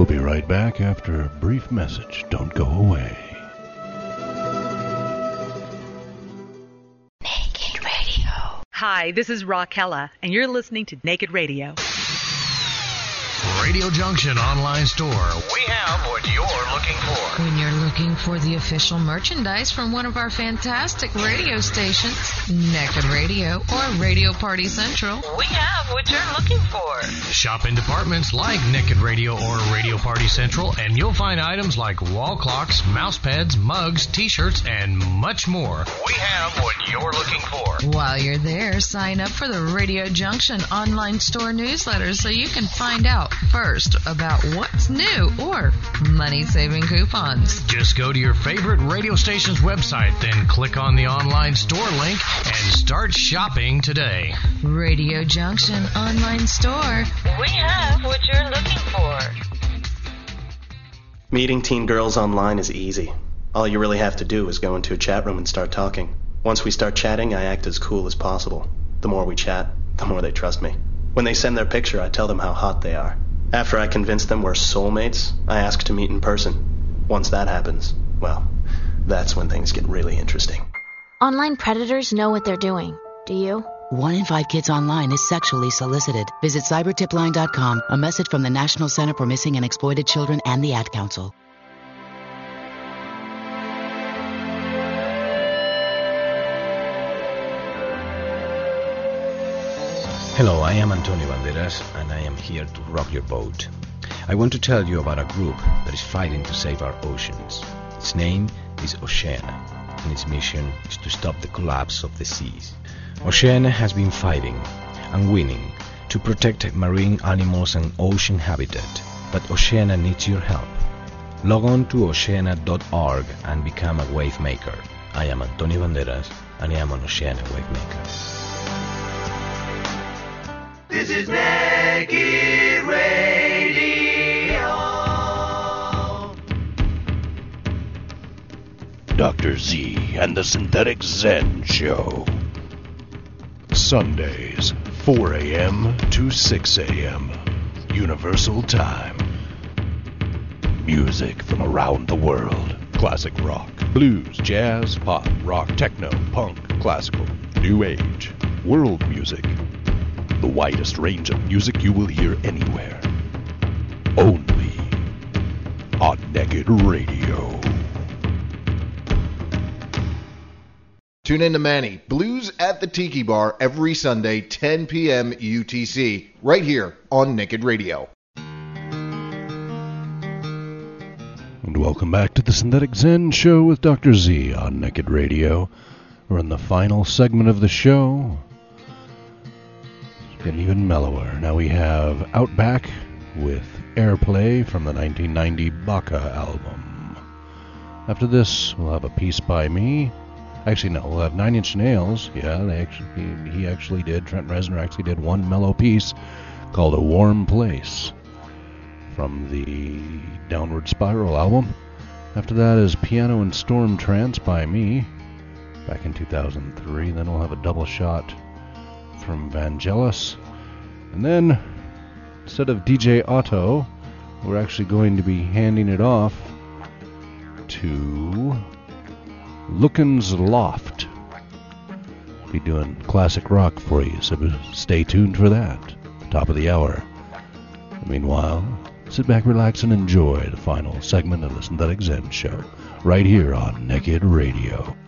We'll be right back after a brief message. Don't go away. Naked Radio. Hi, this is Raquella, and you're listening to Naked Radio. Radio Junction online store. We have what you're looking for. When you're looking for the official merchandise from one of our fantastic radio stations, Naked Radio or Radio Party Central, We have what you're looking for. Shop in departments like Naked Radio or Radio Party Central, and you'll find items like wall clocks, mouse pads, mugs, t-shirts, and much more. We have what you're looking for. While you're there, sign up for the Radio Junction online store newsletter so you can find out first about what's new or money-saving coupons. Just go to your favorite radio station's website, then click on the online store link and start shopping today. Radio Junction online store. We have what you're looking for. Meeting teen girls online is easy. All you really have to do is go into a chat room and start talking. Once we start chatting, I act as cool as possible. The more we chat, the more they trust me. When they send their picture, I tell them how hot they are. After I convince them we're soulmates, I ask to meet in person. Once that happens, well, that's when things get really interesting. Online predators know what they're doing. Do you? One in five kids online is sexually solicited. Visit cyber tip line dot com. A message from the National Center for Missing and Exploited Children and the Ad Council. Hello, I am Antonio Banderas, and I am here to rock your boat. I want to tell you about a group that is fighting to save our oceans. Its name is Oceana, and its mission is to stop the collapse of the seas. Oceana has been fighting and winning to protect marine animals and ocean habitat, but Oceana needs your help. Log on to oceana dot org and become a wave maker. I am Antonio Banderas, and I am an Oceana wave maker. This is Naked Radio. Doctor Z and the Synthetic Zen Show. Sundays, four a.m. to six a.m. Universal Time. Music from around the world. Classic rock, blues, jazz, pop, rock, techno, punk, classical, new age, world music. The widest range of music you will hear anywhere. Only on Naked Radio. Tune in to Manny, Blues at the Tiki Bar, every Sunday, ten p.m. U T C, right here on Naked Radio. And welcome back to the Synthetic Zen Show with Doctor Z on Naked Radio. We're in the final segment of the show. It's getting even mellower. Now we have Outback with Airplay from the nineteen ninety Baka album. After this, we'll have a piece by me. Actually, no, we'll have Nine Inch Nails. Yeah, they actually, he, he actually did, Trent Reznor actually did one mellow piece called A Warm Place from the Downward Spiral album. After that is Piano and Storm Trance by me back in two thousand three. Then we'll have a double shot from Vangelis. And then, instead of D J Otto, we're actually going to be handing it off to Lookin's Loft. Be doing classic rock for you, so stay tuned for that. Top of the hour. Meanwhile, sit back, relax, and enjoy the final segment of the Synthetic Zen Show, right here on Naked Radio.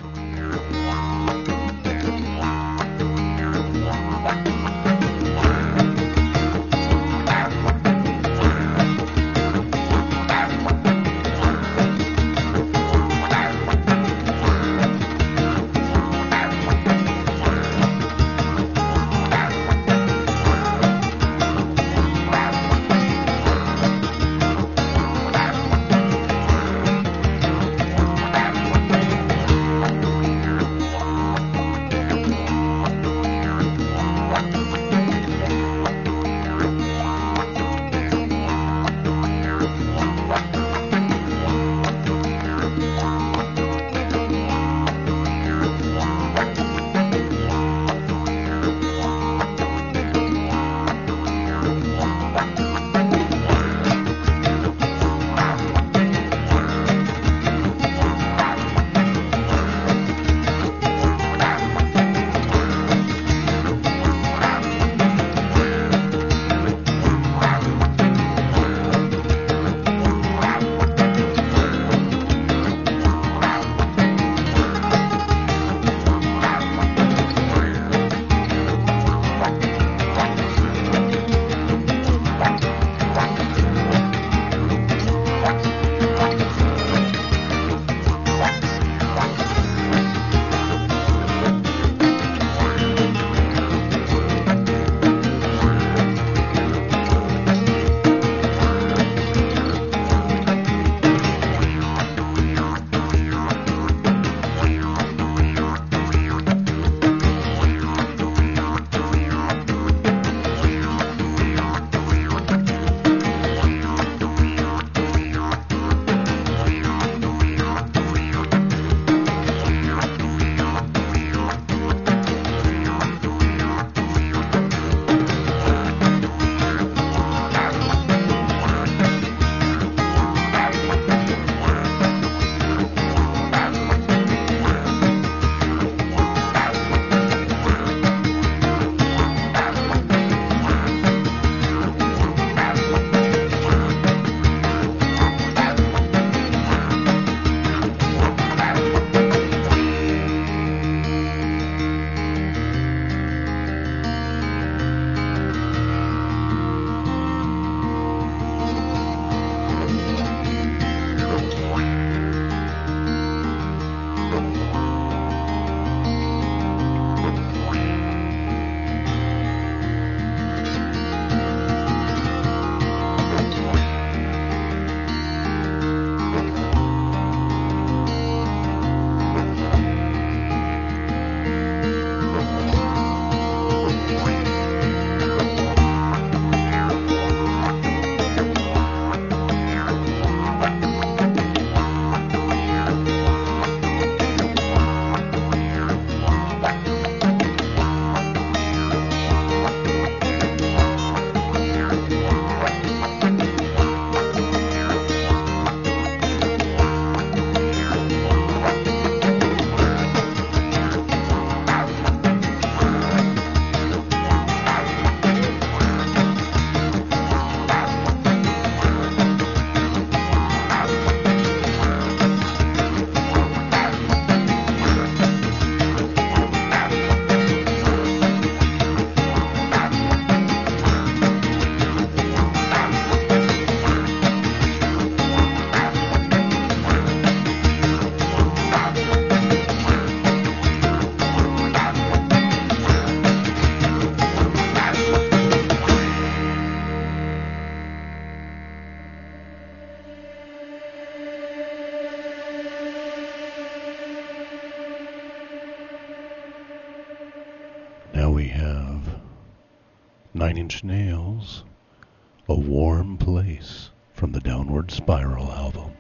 Nine Inch Nails, A Warm Place from the Downward Spiral album.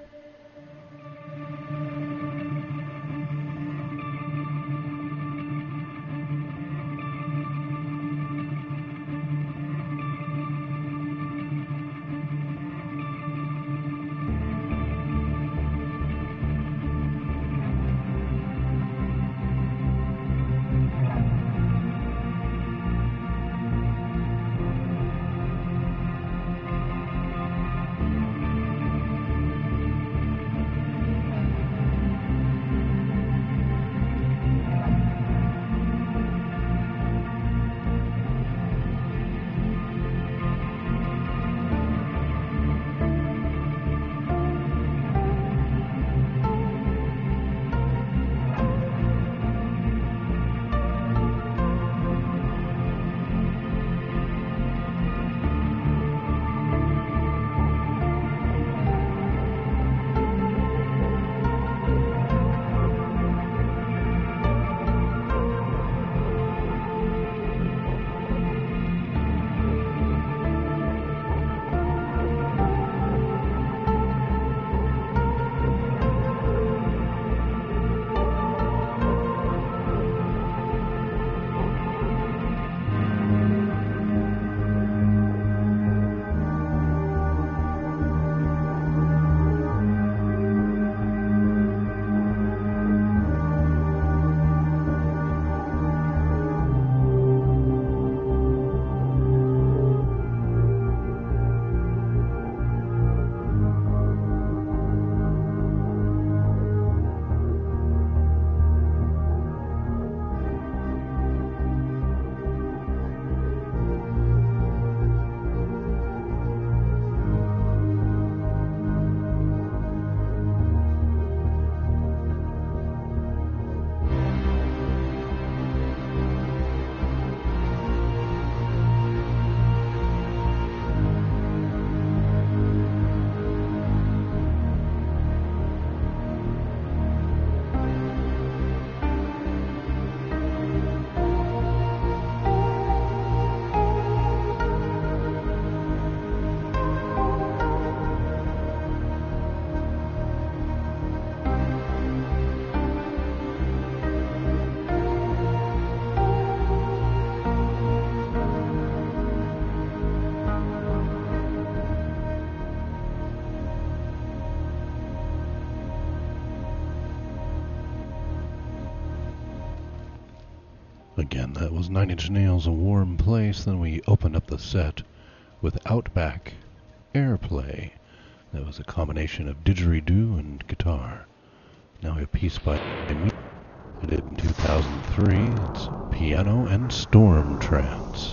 Again, that was Nine Inch Nails, A Warm Place. Then we opened up the set with Outback Airplay. That was a combination of didgeridoo and guitar. Now a piece by me. I did in two thousand three. It's Piano and Storm Trance.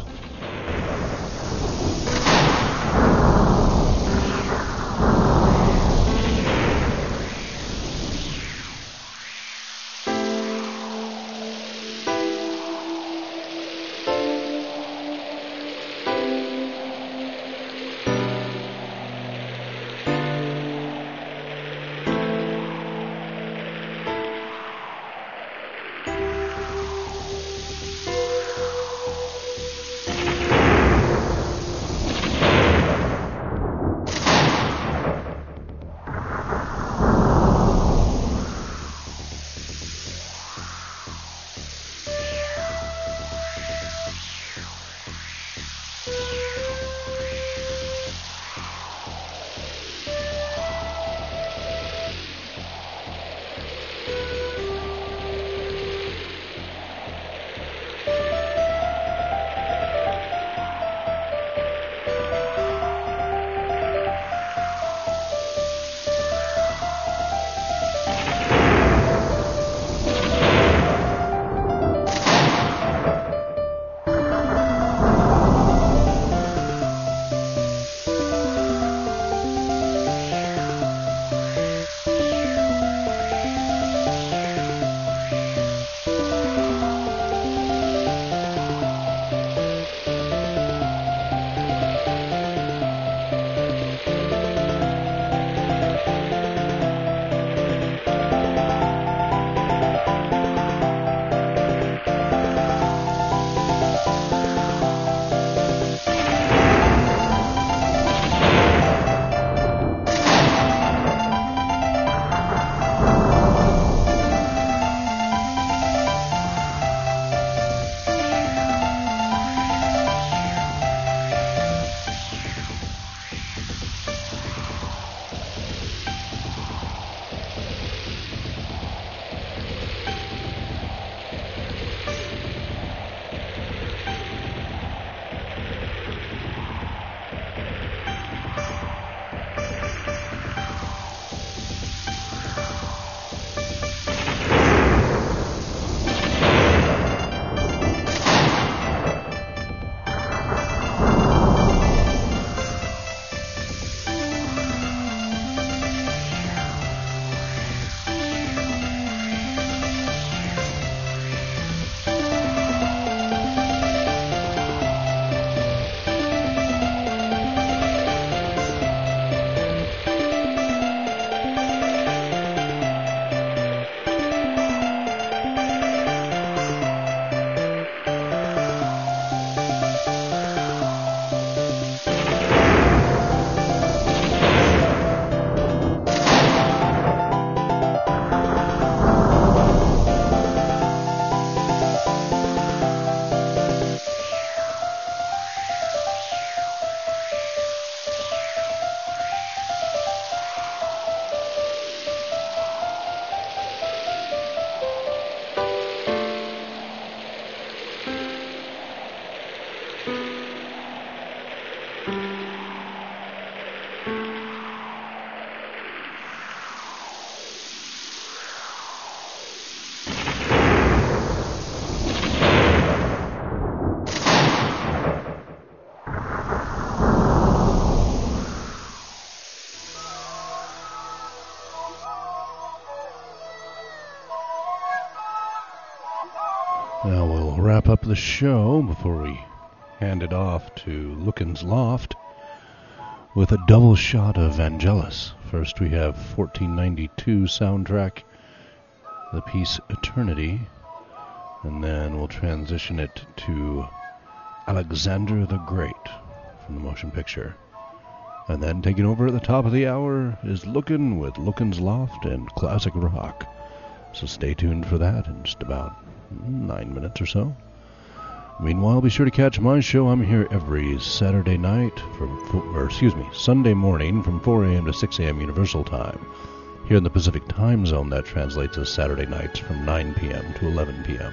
Now we'll wrap up the show before we hand it off to Lookin's Loft with a double shot of Vangelis. First we have fourteen ninety-two soundtrack, the piece Eternity, and then we'll transition it to Alexander the Great from the motion picture. And then taking over at the top of the hour is Lookin with Lookin's Loft and Classic Rock. So stay tuned for that in just about nine minutes or so. Meanwhile, be sure to catch my show. I'm here every Saturday night from, or excuse me, Sunday morning from four a.m. to six a.m. Universal Time. Here in the Pacific Time Zone, that translates as Saturday nights from nine p.m. to eleven p.m.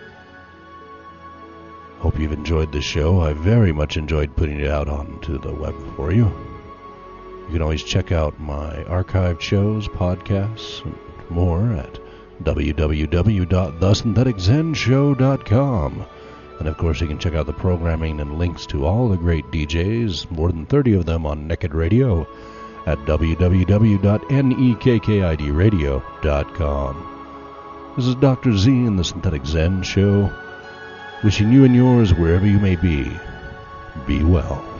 Hope you've enjoyed the show. I very much enjoyed putting it out onto the web for you. You can always check out my archived shows, podcasts, and more at w w w dot the synthetic zen show dot com. And of course you can check out the programming and links to all the great D Js, more than thirty of them on Naked Radio, at w w w dot nekkid radio dot com. This is Doctor Z in the Synthetic Zen Show, wishing you and yours, wherever you may be, be well.